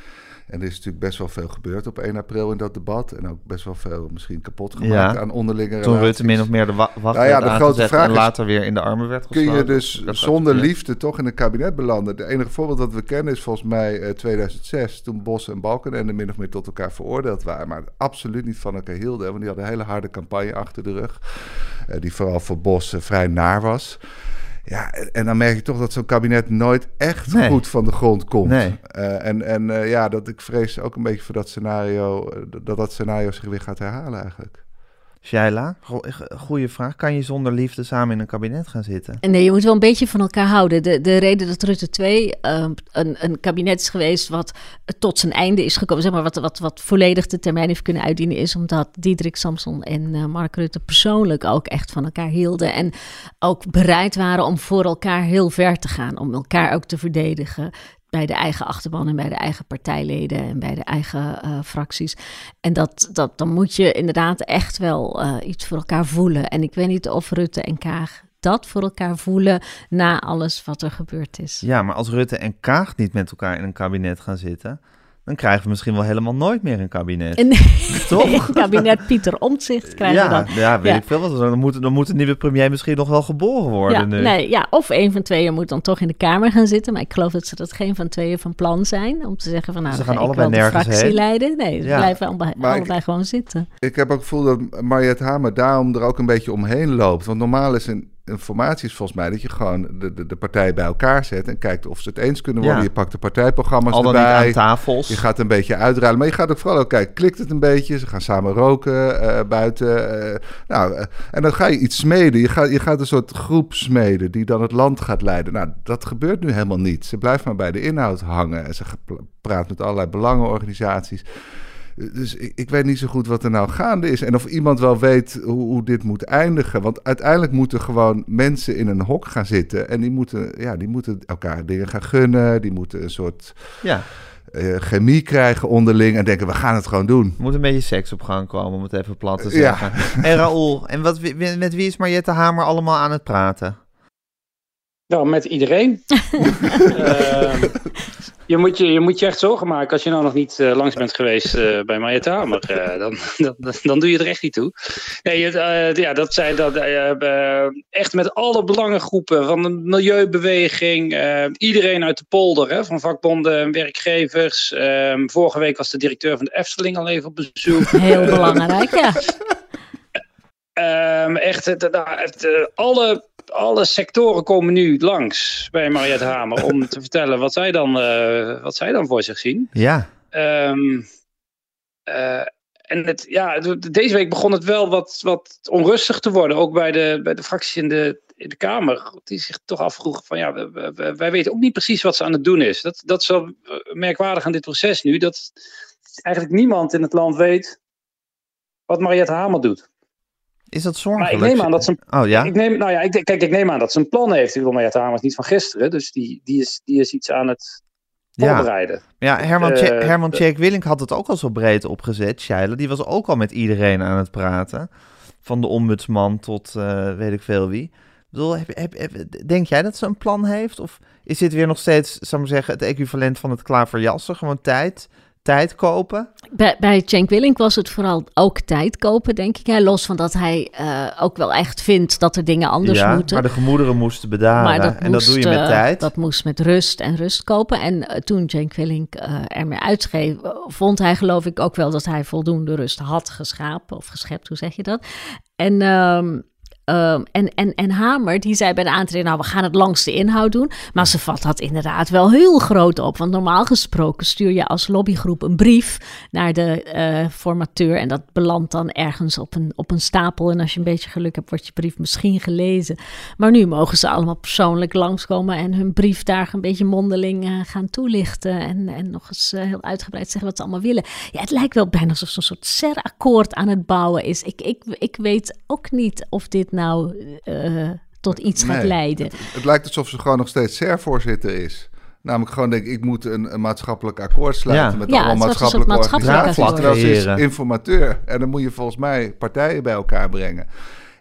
En er is natuurlijk best wel veel gebeurd op één april in dat debat. En ook best wel veel misschien kapot gemaakt Ja. aan onderlinge Toen relaties. Rutte min of meer de wa- wacht Nou ja, werd de grote aangezet vraag en is, later weer in de armen werd Kun gesloten. je dus Dat zonder accepteert. liefde toch in een kabinet belanden? De enige voorbeeld dat we kennen is volgens mij uh, tweeduizend zes... toen Bos en Balkenende min of meer tot elkaar veroordeeld waren... maar absoluut niet van elkaar hielden. Want die hadden een hele harde campagne achter de rug... Uh, die vooral voor Bos uh, vrij naar was... Ja, en dan merk je toch dat zo'n kabinet nooit echt Nee. goed van de grond komt. Nee. Uh, en en uh, ja, dat ik vrees ook een beetje voor dat scenario... Uh, dat dat scenario zich weer gaat herhalen eigenlijk. Shaila, go- goeie vraag. Kan je zonder liefde samen in een kabinet gaan zitten? Nee, je moet wel een beetje van elkaar houden. De, de reden dat Rutte twee uh, een, een kabinet is geweest wat tot zijn einde is gekomen, zeg maar, wat, wat, wat volledig de termijn heeft kunnen uitdienen, is omdat Diederik Samson en uh, Mark Rutte persoonlijk ook echt van elkaar hielden en ook bereid waren om voor elkaar heel ver te gaan, om elkaar ook te verdedigen. Bij de eigen achterban en bij de eigen partijleden en bij de eigen uh, fracties. En dat, dat, dan moet je inderdaad echt wel uh, iets voor elkaar voelen. En ik weet niet of Rutte en Kaag dat voor elkaar voelen na alles wat er gebeurd is. Ja, maar als Rutte en Kaag niet met elkaar in een kabinet gaan zitten, dan krijgen we misschien wel helemaal nooit meer een kabinet. En, Toch? Een kabinet Pieter Omtzigt krijgen ja, we dan. ja, weet Ja. ik veel wat. Dan moet, dan moet de nieuwe premier misschien nog wel geboren worden Ja, nu. nee, ja, of een van tweeën moet dan toch in de Kamer gaan zitten. Maar ik geloof dat ze dat geen van tweeën van plan zijn. Om te zeggen van nou, Ze dan gaan ga ik allebei wel de nergens fractie heen. leiden. Nee, ze Ja. blijven allebei, Maar ik- allebei gewoon zitten. Ik heb ook het gevoel dat Mariette Hamer daarom er ook een beetje omheen loopt. Want normaal is een, een formatie is volgens mij dat je gewoon de, de, de partijen bij elkaar zet en kijkt of ze het eens kunnen worden. Ja. Je pakt de partijprogramma's Al dan niet erbij. aan tafels. Je gaat een beetje uitruilen. Maar je gaat ook vooral ook kijken, klikt het een beetje? Ze gaan samen roken uh, buiten. Uh, nou, uh, en dan ga je iets smeden. Je gaat, je gaat een soort groep smeden die dan het land gaat leiden. Nou, dat gebeurt nu helemaal niet. Ze blijft maar bij de inhoud hangen. En ze praat met allerlei belangenorganisaties. Dus ik, ik weet niet zo goed wat er nou gaande is. En of iemand wel weet hoe, hoe dit moet eindigen. Want uiteindelijk moeten gewoon mensen in een hok gaan zitten. En die moeten, ja, die moeten elkaar dingen gaan gunnen. Die moeten een soort Ja, uh, chemie krijgen onderling. En denken, we gaan het gewoon doen. er moet een beetje seks op gang komen, om het even plat te Ja. zeggen. En Raoul, en wat, wie- met wie is Mariette Hamer allemaal aan het praten? Nou, met iedereen. uh, je, moet je, je moet je echt zorgen maken als je nou nog niet uh, langs bent geweest uh, bij Mariette Hamer. Uh, dan, dan, dan doe je er echt niet toe. Nee, uh, ja, dat zijn dat, uh, uh, echt met alle belangengroepen van de milieubeweging. Uh, iedereen uit de polder, hè, van vakbonden en werkgevers. Uh, vorige week was de directeur van de Efteling al even op bezoek. Heel belangrijk, ja. Um, echt, het, het, uh, alle, alle sectoren komen nu langs bij Mariette Hamer om te vertellen wat zij dan, uh, wat zij dan voor zich zien. Ja, Um, uh, en het, ja, deze week begon het wel wat, wat onrustig te worden, ook bij de, bij de fracties in de, in de Kamer. Die zich toch afvroegen van ja, wij, wij, wij weten ook niet precies wat ze aan het doen is. Dat, dat is wel merkwaardig aan dit proces nu, dat eigenlijk niemand in het land weet wat Mariette Hamer doet. is dat zorgelijk? Maar ik neem aan dat ze Oh ja? Ik neem, nou ja, ik, kijk, ik neem aan dat ze een plan heeft. Ik bedoel, Mariette Hamer is niet van gisteren, dus die, die, is, die is iets aan het voorbereiden. Ja, Herman, Uh, Tje- Herman uh, Tjeek Willink had het ook al zo breed opgezet, Shaila. Die was ook al met iedereen aan het praten. Van de ombudsman tot uh, weet ik veel wie. Ik bedoel, heb, heb, heb, denk jij dat ze een plan heeft? Of is dit weer nog steeds, zou ik maar zeggen, het equivalent van het klaverjassen? Gewoon tijd, tijd kopen? Bij, bij Cenk Willink was het vooral ook tijd kopen, denk ik. Hè? Los van dat hij uh, ook wel echt vindt dat er dingen anders ja, moeten. maar de gemoederen moesten bedaren. Maar dat en moest, dat doe je met uh, tijd. Dat moest met rust en rust kopen. En uh, toen Cenk Willink uh, ermee uitschreef, vond hij geloof ik ook wel dat hij voldoende rust had geschapen. Of geschept, hoe zeg je dat? En... Um, Um, en, en, en Hamer, die zei bij de aantreden, nou, we gaan het langs de inhoud doen. Maar ze vat dat inderdaad wel heel groot op. Want normaal gesproken stuur je als lobbygroep een brief naar de uh, formateur. En dat belandt dan ergens op een, op een stapel. En als je een beetje geluk hebt, wordt je brief misschien gelezen. Maar nu mogen ze allemaal persoonlijk langskomen en hun brief daar een beetje mondeling uh, gaan toelichten. En, en nog eens uh, heel uitgebreid zeggen wat ze allemaal willen. Ja, het lijkt wel bijna alsof zo'n soort S E R-akkoord aan het bouwen is. Ik, ik, ik weet ook niet of dit nou uh, tot iets Nee, gaat leiden. Het, het lijkt alsof ze gewoon nog steeds S E R-voorzitter is. Namelijk gewoon denk ik, ik moet een, een maatschappelijk akkoord sluiten Ja. met Ja, allemaal het was een maatschappelijke soort maatschappelijk organisaties. akkoord. Terwijl ze is Creëren. informateur. En dan moet je volgens mij partijen bij elkaar brengen.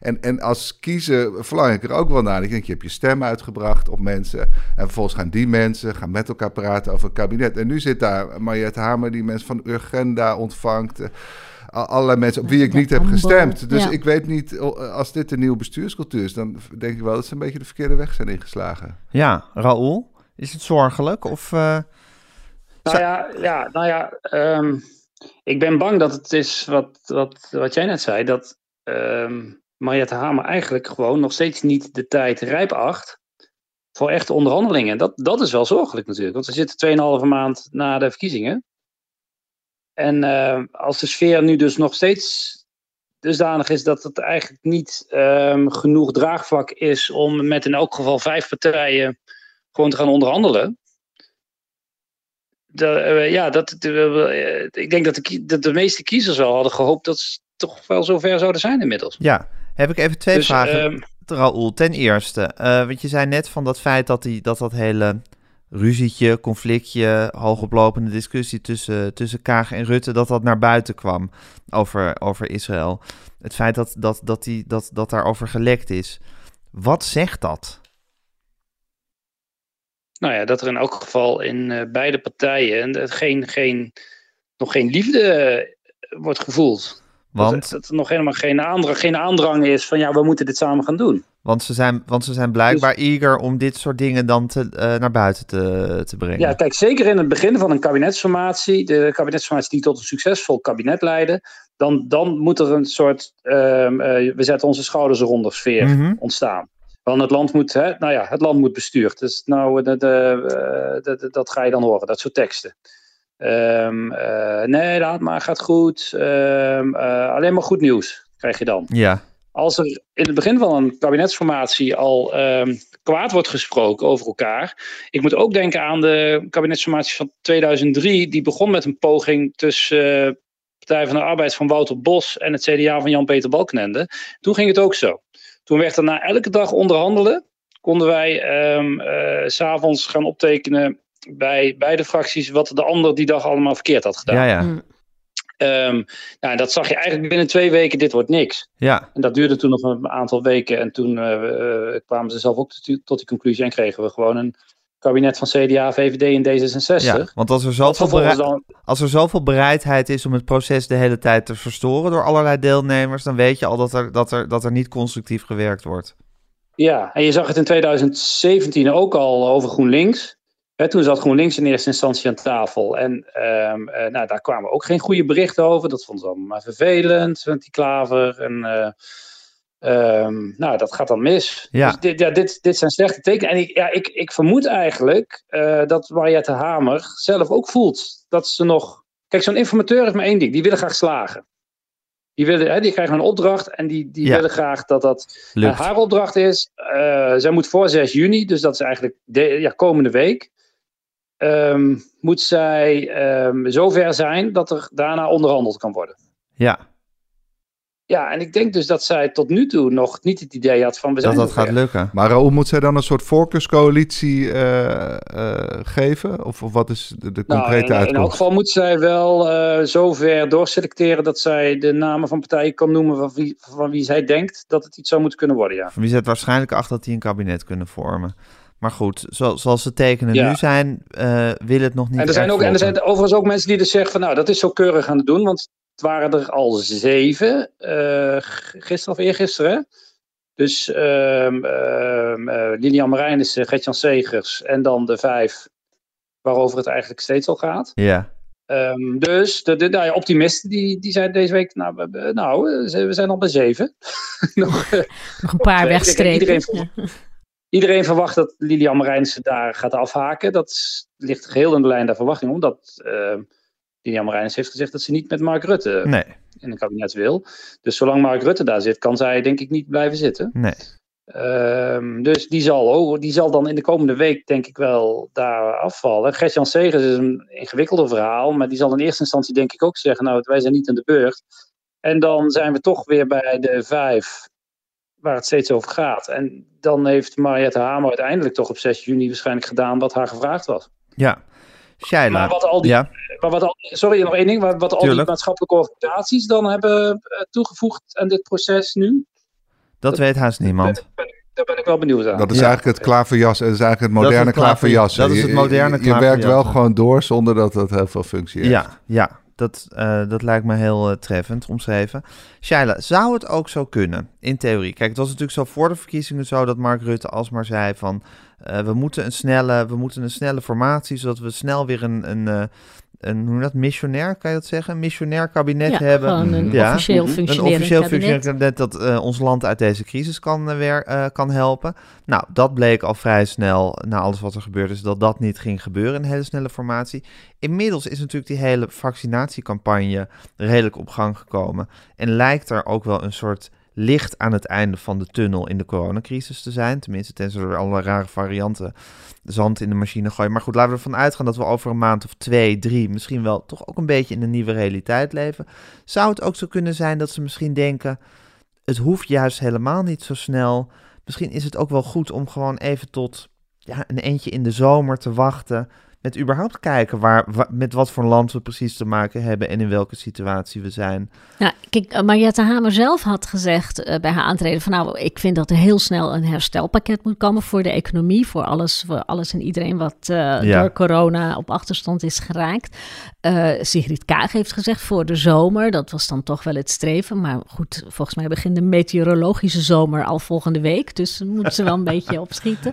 En, en als kiezer verlang ik er ook wel naar. Ik denk, je hebt je stem uitgebracht op mensen. En vervolgens gaan die mensen gaan met elkaar praten over het kabinet. En nu zit daar Mariette Hamer, die mensen van Urgenda ontvangt. Uh, allerlei mensen op wie ik niet heb gestemd. Dus ja. ik weet niet, als dit de nieuwe bestuurscultuur is, dan denk ik wel dat ze een beetje de verkeerde weg zijn ingeslagen. Ja, Raoul, is het zorgelijk? Of, uh, nou, ja, ja, nou ja, um, ik ben bang dat het is wat, wat, wat jij net zei, dat um, Mariette Hamer eigenlijk gewoon nog steeds niet de tijd rijp acht voor echte onderhandelingen. Dat, dat is wel zorgelijk natuurlijk, want we zitten tweeënhalve maand na de verkiezingen. En uh, als de sfeer nu dus nog steeds dusdanig is dat het eigenlijk niet um, genoeg draagvlak is om met in elk geval vijf partijen gewoon te gaan onderhandelen. De, uh, ja, dat, de, uh, ik denk dat de, dat de meeste kiezers wel hadden gehoopt dat ze toch wel zover zouden zijn inmiddels. Ja, heb ik even twee dus, vragen. Um, Raoul, ten eerste, uh, want je zei net van dat feit dat die, dat, dat hele ruzietje, conflictje, hoogoplopende discussie tussen, tussen Kaag en Rutte, dat dat naar buiten kwam over, over Israël. Het feit dat, dat, dat, die, dat, dat daarover gelekt is. Wat zegt dat? Nou ja, dat er in elk geval in uh, beide partijen geen, geen, nog geen liefde uh, wordt gevoeld. Want? Dat, dat er nog helemaal geen aandrang, geen aandrang is van ja, we moeten dit samen gaan doen. Want ze zijn, want ze zijn blijkbaar dus eager om dit soort dingen dan te, uh, naar buiten te, te brengen. Ja, kijk, zeker in het begin van een kabinetsformatie, de kabinetsformatie die tot een succesvol kabinet leidde, dan, dan moet er een soort, uh, uh, we zetten onze schouders eronder sfeer mm-hmm. ontstaan. Want het land moet, hè, nou ja, het land moet bestuurd. Dus nou, de, de, de, de, dat ga je dan horen, dat soort teksten. Um, uh, nee, laat maar, gaat goed. Um, uh, alleen maar goed nieuws krijg je dan. Ja. Als er in het begin van een kabinetsformatie al um, kwaad wordt gesproken over elkaar. Ik moet ook denken aan de kabinetsformatie van tweeduizend drie. Die begon met een poging tussen uh, Partij van de Arbeid van Wouter Bos en het C D A van Jan-Peter Balkenende. Toen ging het ook zo. Toen werd er na elke dag onderhandelen, konden wij um, uh, 's avonds gaan optekenen bij beide fracties wat de ander die dag allemaal verkeerd had gedaan. Ja, ja. Mm. Um, nou, dat zag je eigenlijk binnen twee weken, dit wordt niks. Ja. En dat duurde toen nog een aantal weken en toen uh, uh, kwamen ze zelf ook tot, tot die conclusie en kregen we gewoon een kabinet van C D A, V V D en D zesenzestig. Ja, want als er, zoveel berei- dan... als er zoveel bereidheid is om het proces de hele tijd te verstoren door allerlei deelnemers, dan weet je al dat er, dat er, dat er niet constructief gewerkt wordt. Ja, en je zag het in tweeduizend zeventien ook al over GroenLinks. He, toen zat GroenLinks in eerste instantie aan tafel. En um, uh, nou, daar kwamen ook geen goede berichten over. Dat vonden ze allemaal maar vervelend, want die Klaver. En uh, um, nou, dat gaat dan mis. Ja. Dus dit, ja, dit, dit zijn slechte tekenen. En ik, ja, ik, ik vermoed eigenlijk uh, dat Mariette Hamer zelf ook voelt dat ze nog... Kijk, zo'n informateur heeft maar één ding. Die willen graag slagen. Die, willen, hè, die krijgen een opdracht en die, die ja. willen graag dat dat uh, haar opdracht is. Uh, zij moet voor zes juni, dus dat is eigenlijk de, ja, komende week... Um, moet zij um, zover zijn dat er daarna onderhandeld kan worden. Ja. Ja, en ik denk dus dat zij tot nu toe nog niet het idee had van... we dat zijn dat gaat lukken. Maar hoe moet zij dan een soort voorkeurscoalitie uh, uh, geven? Of, of wat is de, de concrete nou, in, uitkomst? In elk geval moet zij wel uh, zover doorselecteren dat zij de namen van partijen kan noemen van wie, van wie zij denkt dat het iets zou moeten kunnen worden, ja. Van wie zet waarschijnlijk achter dat die een kabinet kunnen vormen. Maar goed, zo, zoals de tekenen ja. nu zijn, uh, wil het nog niet. En er zijn ook, en er zijn overigens ook mensen die dus zeggen van nou, dat is zo keurig aan het doen, want het waren er al zeven, uh, gisteren of eergisteren. Hè? Dus uh, uh, uh, Lilian Marijnissen, Gert-Jan Segers en dan de vijf waarover het eigenlijk steeds al gaat. Ja. Um, dus de, de, nou ja, optimisten die, die zeiden deze week, nou, uh, nou we zijn al bij zeven. nog, uh, nog een paar wegstrepen. Iedereen, ja. Iedereen verwacht dat Lilian Marijnissen daar gaat afhaken. Dat ligt geheel in de lijn der verwachting, omdat uh, Lilian Marijnissen heeft gezegd dat ze niet met Mark Rutte nee. in een kabinet wil. Dus zolang Mark Rutte daar zit, kan zij denk ik niet blijven zitten. Nee. Um, dus die zal, oh, die zal dan in de komende week denk ik wel daar afvallen. Gert-Jan Segers is een ingewikkelder verhaal, maar die zal in eerste instantie denk ik ook zeggen, nou wij zijn niet aan de beurt. En dan zijn we toch weer bij de vijf waar het steeds over gaat. En dan heeft Mariette Hamer uiteindelijk toch op zes juni waarschijnlijk gedaan wat haar gevraagd was. Ja. Shaila. Maar wat al die, ja. maar wat al, sorry, nog één ding. Wat, wat al die maatschappelijke organisaties dan hebben uh, toegevoegd aan dit proces nu. Dat weet haast niemand. Daar ben, ik, daar ben ik wel benieuwd aan. Dat is Ja. eigenlijk het klaverjas. Dat is eigenlijk het moderne Dat is het klaver- klaverjas. dat is het moderne Je, je, je werkt wel klaverjas. gewoon door zonder dat dat heel veel functie heeft. Ja, ja. Dat, uh, dat lijkt me heel uh, treffend omschreven. Shaila, zou het ook zo kunnen, in theorie? Kijk, het was natuurlijk zo voor de verkiezingen zo dat Mark Rutte alsmaar zei van... Uh, we, moeten een snelle, we moeten een snelle formatie, zodat we snel weer een... een uh, een, hoe noem je dat, missionair, kan je dat zeggen? Een missionair kabinet ja, hebben. Gewoon een ja, officieel functionerend Een officieel kabinet. functionerend kabinet dat uh, ons land uit deze crisis kan, uh, weer, uh, kan helpen. Nou, dat bleek al vrij snel, na alles wat er gebeurd is, dat dat niet ging gebeuren, een hele snelle formatie. Inmiddels is natuurlijk die hele vaccinatiecampagne redelijk op gang gekomen. En lijkt er ook wel een soort licht aan het einde van de tunnel in de coronacrisis te zijn. Tenminste, tenzij er allerlei rare varianten zand in de machine gooien. Maar goed, laten we ervan uitgaan dat we over een maand of twee, drie... misschien wel toch ook een beetje in een nieuwe realiteit leven. Zou het ook zo kunnen zijn dat ze misschien denken... het hoeft juist helemaal niet zo snel. Misschien is het ook wel goed om gewoon even tot ja, een eentje in de zomer te wachten... met überhaupt kijken waar, wa, met wat voor land we precies te maken hebben... en in welke situatie we zijn. Ja, kijk, Mariette Hamer zelf had gezegd uh, bij haar aantreden... van nou, ik vind dat er heel snel een herstelpakket moet komen... voor de economie, voor alles, voor alles en iedereen... wat uh, ja. door corona op achterstand is geraakt. Uh, Sigrid Kaag heeft gezegd voor de zomer. Dat was dan toch wel het streven. Maar goed, volgens mij begint de meteorologische zomer al volgende week. Dus moeten ze wel een beetje opschieten.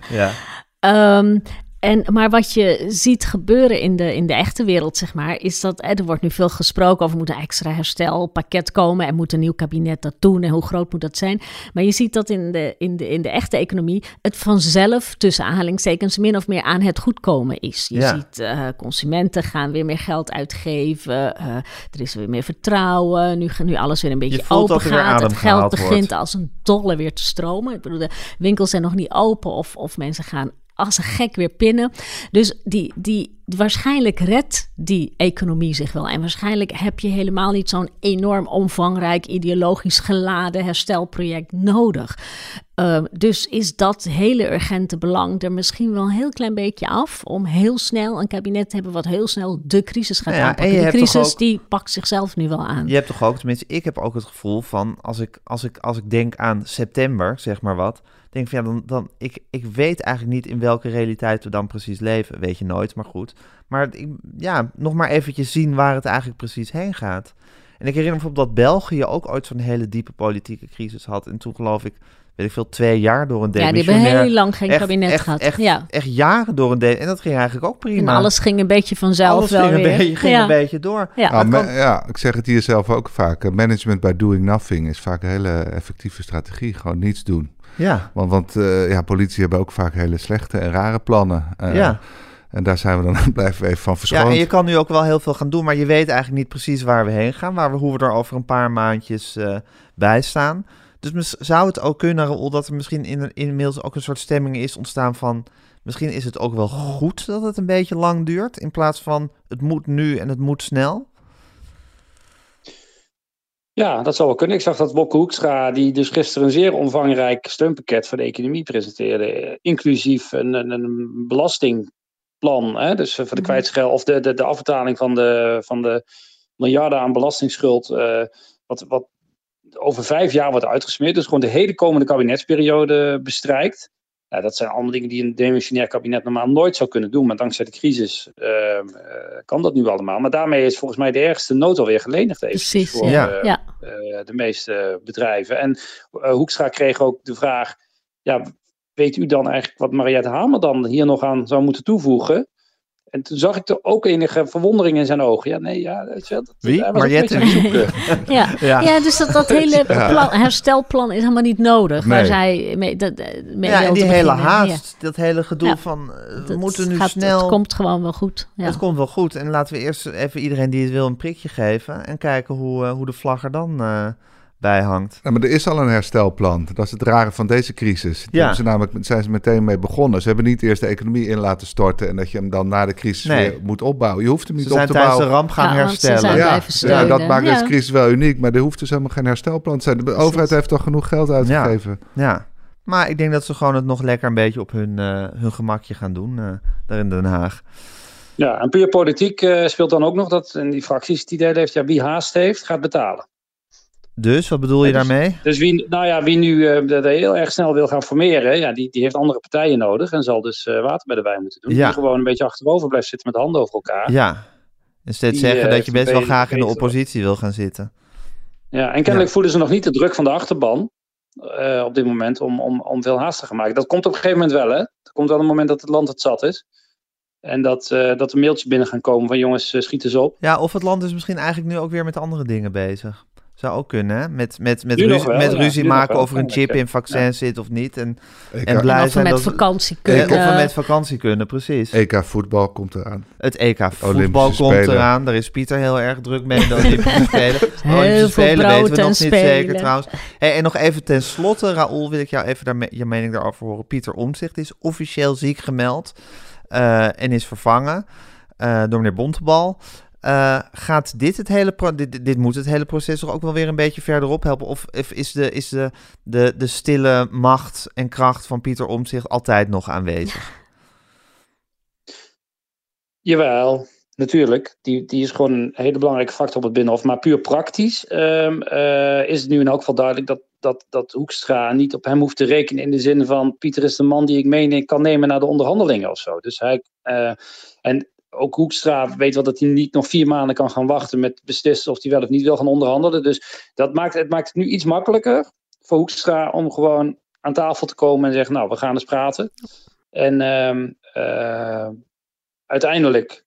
Ja. Um, En, maar wat je ziet gebeuren in de, in de echte wereld, zeg maar, is dat eh, er wordt nu veel gesproken over moet een extra herstelpakket komen en moet een nieuw kabinet dat doen en hoe groot moet dat zijn. Maar je ziet dat in de, in de, in de echte economie het vanzelf, tussen aanhalingstekens, min of meer aan het goedkomen is. Je ja. ziet uh, consumenten gaan weer meer geld uitgeven, uh, er is weer meer vertrouwen, nu, nu alles weer een beetje open gaat. Het geld begint wordt. als een dolle weer te stromen. Ik bedoel, de winkels zijn nog niet open of, of mensen gaan als een gek weer pinnen. Dus die, die, waarschijnlijk redt die economie zich wel. En waarschijnlijk heb je helemaal niet zo'n enorm omvangrijk, ideologisch geladen herstelproject nodig. Uh, dus is dat hele urgente belang er misschien wel een heel klein beetje af om heel snel een kabinet te hebben wat heel snel de crisis gaat ja, aanpakken. De crisis ook, die pakt zichzelf nu wel aan. Je hebt toch ook, tenminste ik heb ook het gevoel van als ik, als ik, als ik denk aan september, zeg maar wat, denk van ja, dan, dan ik, ik weet eigenlijk niet in welke realiteit we dan precies leven. Weet je nooit, maar goed. Maar ik, ja, nog maar eventjes zien waar het eigenlijk precies heen gaat. En ik herinner me bijvoorbeeld dat België ook ooit zo'n hele diepe politieke crisis had. En toen geloof ik, weet ik veel, twee jaar door een demissionair. Ja, die hebben heel lang geen echt, kabinet echt, gehad. Echt, ja. echt jaren door een demissionair. En dat ging eigenlijk ook prima. En alles ging een beetje vanzelf alles wel ging weer. Een beetje, ging ja. een beetje door. Ja. Nou, kan... ja, ik zeg het hier zelf ook vaak. Management by doing nothing is vaak een hele effectieve strategie. Gewoon niets doen. Ja. Want, want uh, ja, politie hebben ook vaak hele slechte en rare plannen. Uh, ja. En daar zijn we dan blijven we even van verschoond. Ja, en je kan nu ook wel heel veel gaan doen, maar je weet eigenlijk niet precies waar we heen gaan, waar we, hoe we er over een paar maandjes uh, bij staan. Dus zou het ook kunnen, Raoul, dat er misschien in, inmiddels ook een soort stemming is ontstaan van, misschien is het ook wel goed dat het een beetje lang duurt, in plaats van het moet nu en het moet snel? Ja, dat zou wel kunnen. Ik zag dat Wopke Hoekstra, die dus gisteren een zeer omvangrijk steunpakket voor de economie presenteerde, inclusief een, een, een belastingplan, hè, dus voor de kwijtscheld of de, de, de afbetaling van de, van de miljarden aan belastingsschuld, uh, wat, wat over vijf jaar wordt uitgesmeerd, dus gewoon de hele komende kabinetsperiode bestrijkt. Ja, dat zijn allemaal dingen die een demissionair kabinet normaal nooit zou kunnen doen. Maar dankzij de crisis uh, uh, kan dat nu allemaal. Maar daarmee is volgens mij de ergste nood alweer gelenigd. Precies, voor ja. uh, ja. Uh, de meeste bedrijven. En uh, Hoekstra kreeg ook de vraag, ja, weet u dan eigenlijk wat Mariette Hamer dan hier nog aan zou moeten toevoegen? En toen zag ik er ook enige verwondering in zijn ogen. Ja, nee, ja. Weet je, dat, Wie? hij was Mariette? een beetje aan het zoeken. ja. Ja. ja, dus dat, dat hele plan, herstelplan is helemaal niet nodig. Nee. Waar zij mee, dat, mee ja, en die hele haast, ja. dat hele gedoe ja. van, uh, we dat moeten nu gaat, snel... Het komt gewoon wel goed. Ja. Het komt wel goed. En laten we eerst even iedereen die het wil een prikje geven en kijken hoe, uh, hoe de vlag er dan uh, bij hangt. Ja, maar er is al een herstelplan. Dat is het rare van deze crisis. Daar ja. ze namelijk, zijn ze meteen mee begonnen. Ze hebben niet eerst de economie in laten storten en dat je hem dan na de crisis nee. weer moet opbouwen. Je hoeft hem niet ze op te bouwen. Ze zijn tijdens de ramp gaan ja, herstellen. Ja, ja, dat maakt ja. deze crisis wel uniek. Maar er hoeft dus helemaal geen herstelplan te zijn. De Precies. overheid heeft toch genoeg geld uitgegeven. Ja. ja, maar ik denk dat ze gewoon het nog lekker een beetje op hun, uh, hun gemakje gaan doen. Uh, daar in Den Haag. Ja, en puur politiek uh, speelt dan ook nog dat in die fracties het idee heeft, ja, wie haast heeft, gaat betalen. Dus, wat bedoel je dus, daarmee? Dus wie, nou ja, wie nu uh, dat heel erg snel wil gaan formeren, ja, die, die heeft andere partijen nodig en zal dus uh, water bij de wijn moeten doen. Ja. Die gewoon een beetje achterover blijft zitten met de handen over elkaar. Ja, en steeds die, zeggen uh, dat je best wel graag in de oppositie wil gaan zitten. Ja, en kennelijk ja. voelen ze nog niet de druk van de achterban uh, op dit moment om, om, om veel haast te gaan maken. Dat komt op een gegeven moment wel, hè. Er komt wel een moment dat het land het zat is. En dat, uh, dat er mailtjes binnen gaan komen van jongens, uh, schiet eens op. Ja, of het land is misschien eigenlijk nu ook weer met andere dingen bezig. Zou ook kunnen, hè? Met, met, met, ruzie, wel, met ja, ruzie maken of er een chip in vaccin ja. zit of niet. En, en blij en of zijn met dat vakantie kunnen. Of we met vakantie kunnen, precies. E K voetbal komt eraan. Het E K voetbal komt Spelen. eraan. Daar is Pieter heel erg druk mee. De Olympische Spelen. De Olympische Spelen weten we nog niet spelen. zeker trouwens. Hey, en nog even ten slotte, Raoul, wil ik jou even daar me- je mening daarover horen. Pieter Omtzigt is officieel ziek gemeld uh, en is vervangen uh, door meneer Bontebal. Uh, gaat dit het hele pro- dit, dit moet het hele proces toch ook wel weer een beetje verderop helpen? Of, of is, de, is de, de, de stille macht en kracht van Pieter Omtzigt altijd nog aanwezig? Jawel, natuurlijk. Die, die is gewoon een hele belangrijke factor op het Binnenhof. Maar puur praktisch um, uh, is het nu in elk geval duidelijk dat, dat, dat Hoekstra niet op hem hoeft te rekenen in de zin van Pieter is de man die ik mee kan nemen naar de onderhandelingen of zo. Dus hij... Uh, en ook Hoekstra weet wel dat hij niet nog vier maanden kan gaan wachten met beslissen of hij wel of niet wil gaan onderhandelen. Dus dat maakt, het maakt het nu iets makkelijker voor Hoekstra om gewoon aan tafel te komen en zeggen, nou, we gaan eens praten. En uh, uh, uiteindelijk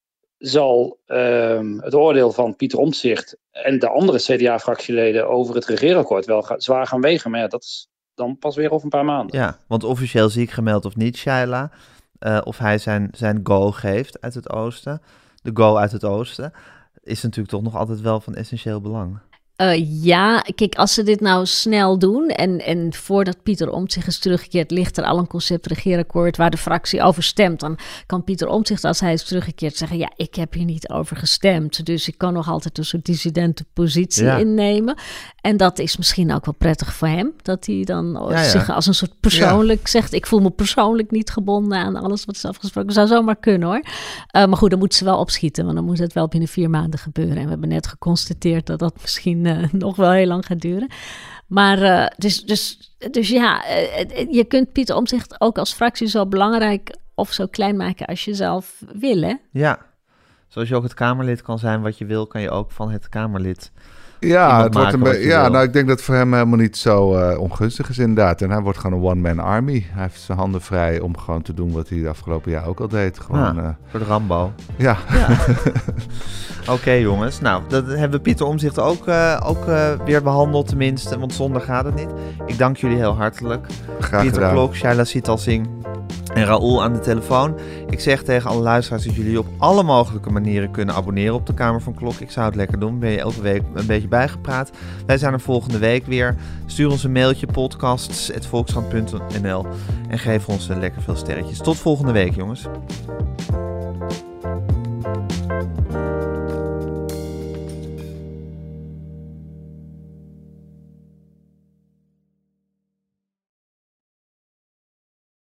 zal uh, het oordeel van Pieter Omtzigt en de andere C D A-fractieleden over het regeerakkoord wel ga, zwaar gaan wegen. Maar ja, dat is dan pas weer over een paar maanden. Ja, want officieel ziek gemeld of niet, Shaila. Uh, of hij zijn, zijn go geeft uit het oosten. De go uit het oosten is natuurlijk toch nog altijd wel van essentieel belang. Uh, ja, kijk, als ze dit nou snel doen en, en voordat Pieter Omtzigt is teruggekeerd, ligt er al een concept regeerakkoord waar de fractie over stemt. Dan kan Pieter Omtzigt, als hij is teruggekeerd, zeggen, ja, ik heb hier niet over gestemd. Dus ik kan nog altijd een soort dissidente positie ja. innemen. En dat is misschien ook wel prettig voor hem, dat hij dan ja, ja. zich als een soort persoonlijk ja. zegt, ik voel me persoonlijk niet gebonden aan alles wat is afgesproken. Zou zomaar kunnen, hoor. Uh, maar goed, dan moeten ze wel opschieten, want dan moet het wel binnen vier maanden gebeuren. En we hebben net geconstateerd dat dat misschien Uh, nog wel heel lang gaat duren. Maar uh, dus, dus, dus ja, uh, je kunt Pieter Omtzigt ook als fractie zo belangrijk of zo klein maken als je zelf wil, hè? Ja, zoals je ook het Kamerlid kan zijn wat je wil, kan je ook van het Kamerlid Ja, het wordt een be- ja nou, ik denk dat het voor hem helemaal niet zo uh, ongunstig is inderdaad. En hij wordt gewoon een one-man army. Hij heeft zijn handen vrij om gewoon te doen wat hij de afgelopen jaar ook al deed. Gewoon, ja, uh, voor de Rambo. Ja. ja. Oké okay, jongens, nou, dat hebben Pieter Omtzigt ook, uh, ook uh, weer behandeld tenminste, want zonder gaat het niet. Ik dank jullie heel hartelijk. Graag Pieter gedaan. Klok, Shaila Sitalsing en Raoul aan de telefoon. Ik zeg tegen alle luisteraars dat jullie op alle mogelijke manieren kunnen abonneren op de Kamer van Klok. Ik zou het lekker doen, ben je elke week een beetje bijgepraat. Wij zijn er volgende week weer. Stuur ons een mailtje, podcasts at volkskrant punt n l en geef ons lekker veel sterretjes. Tot volgende week, jongens.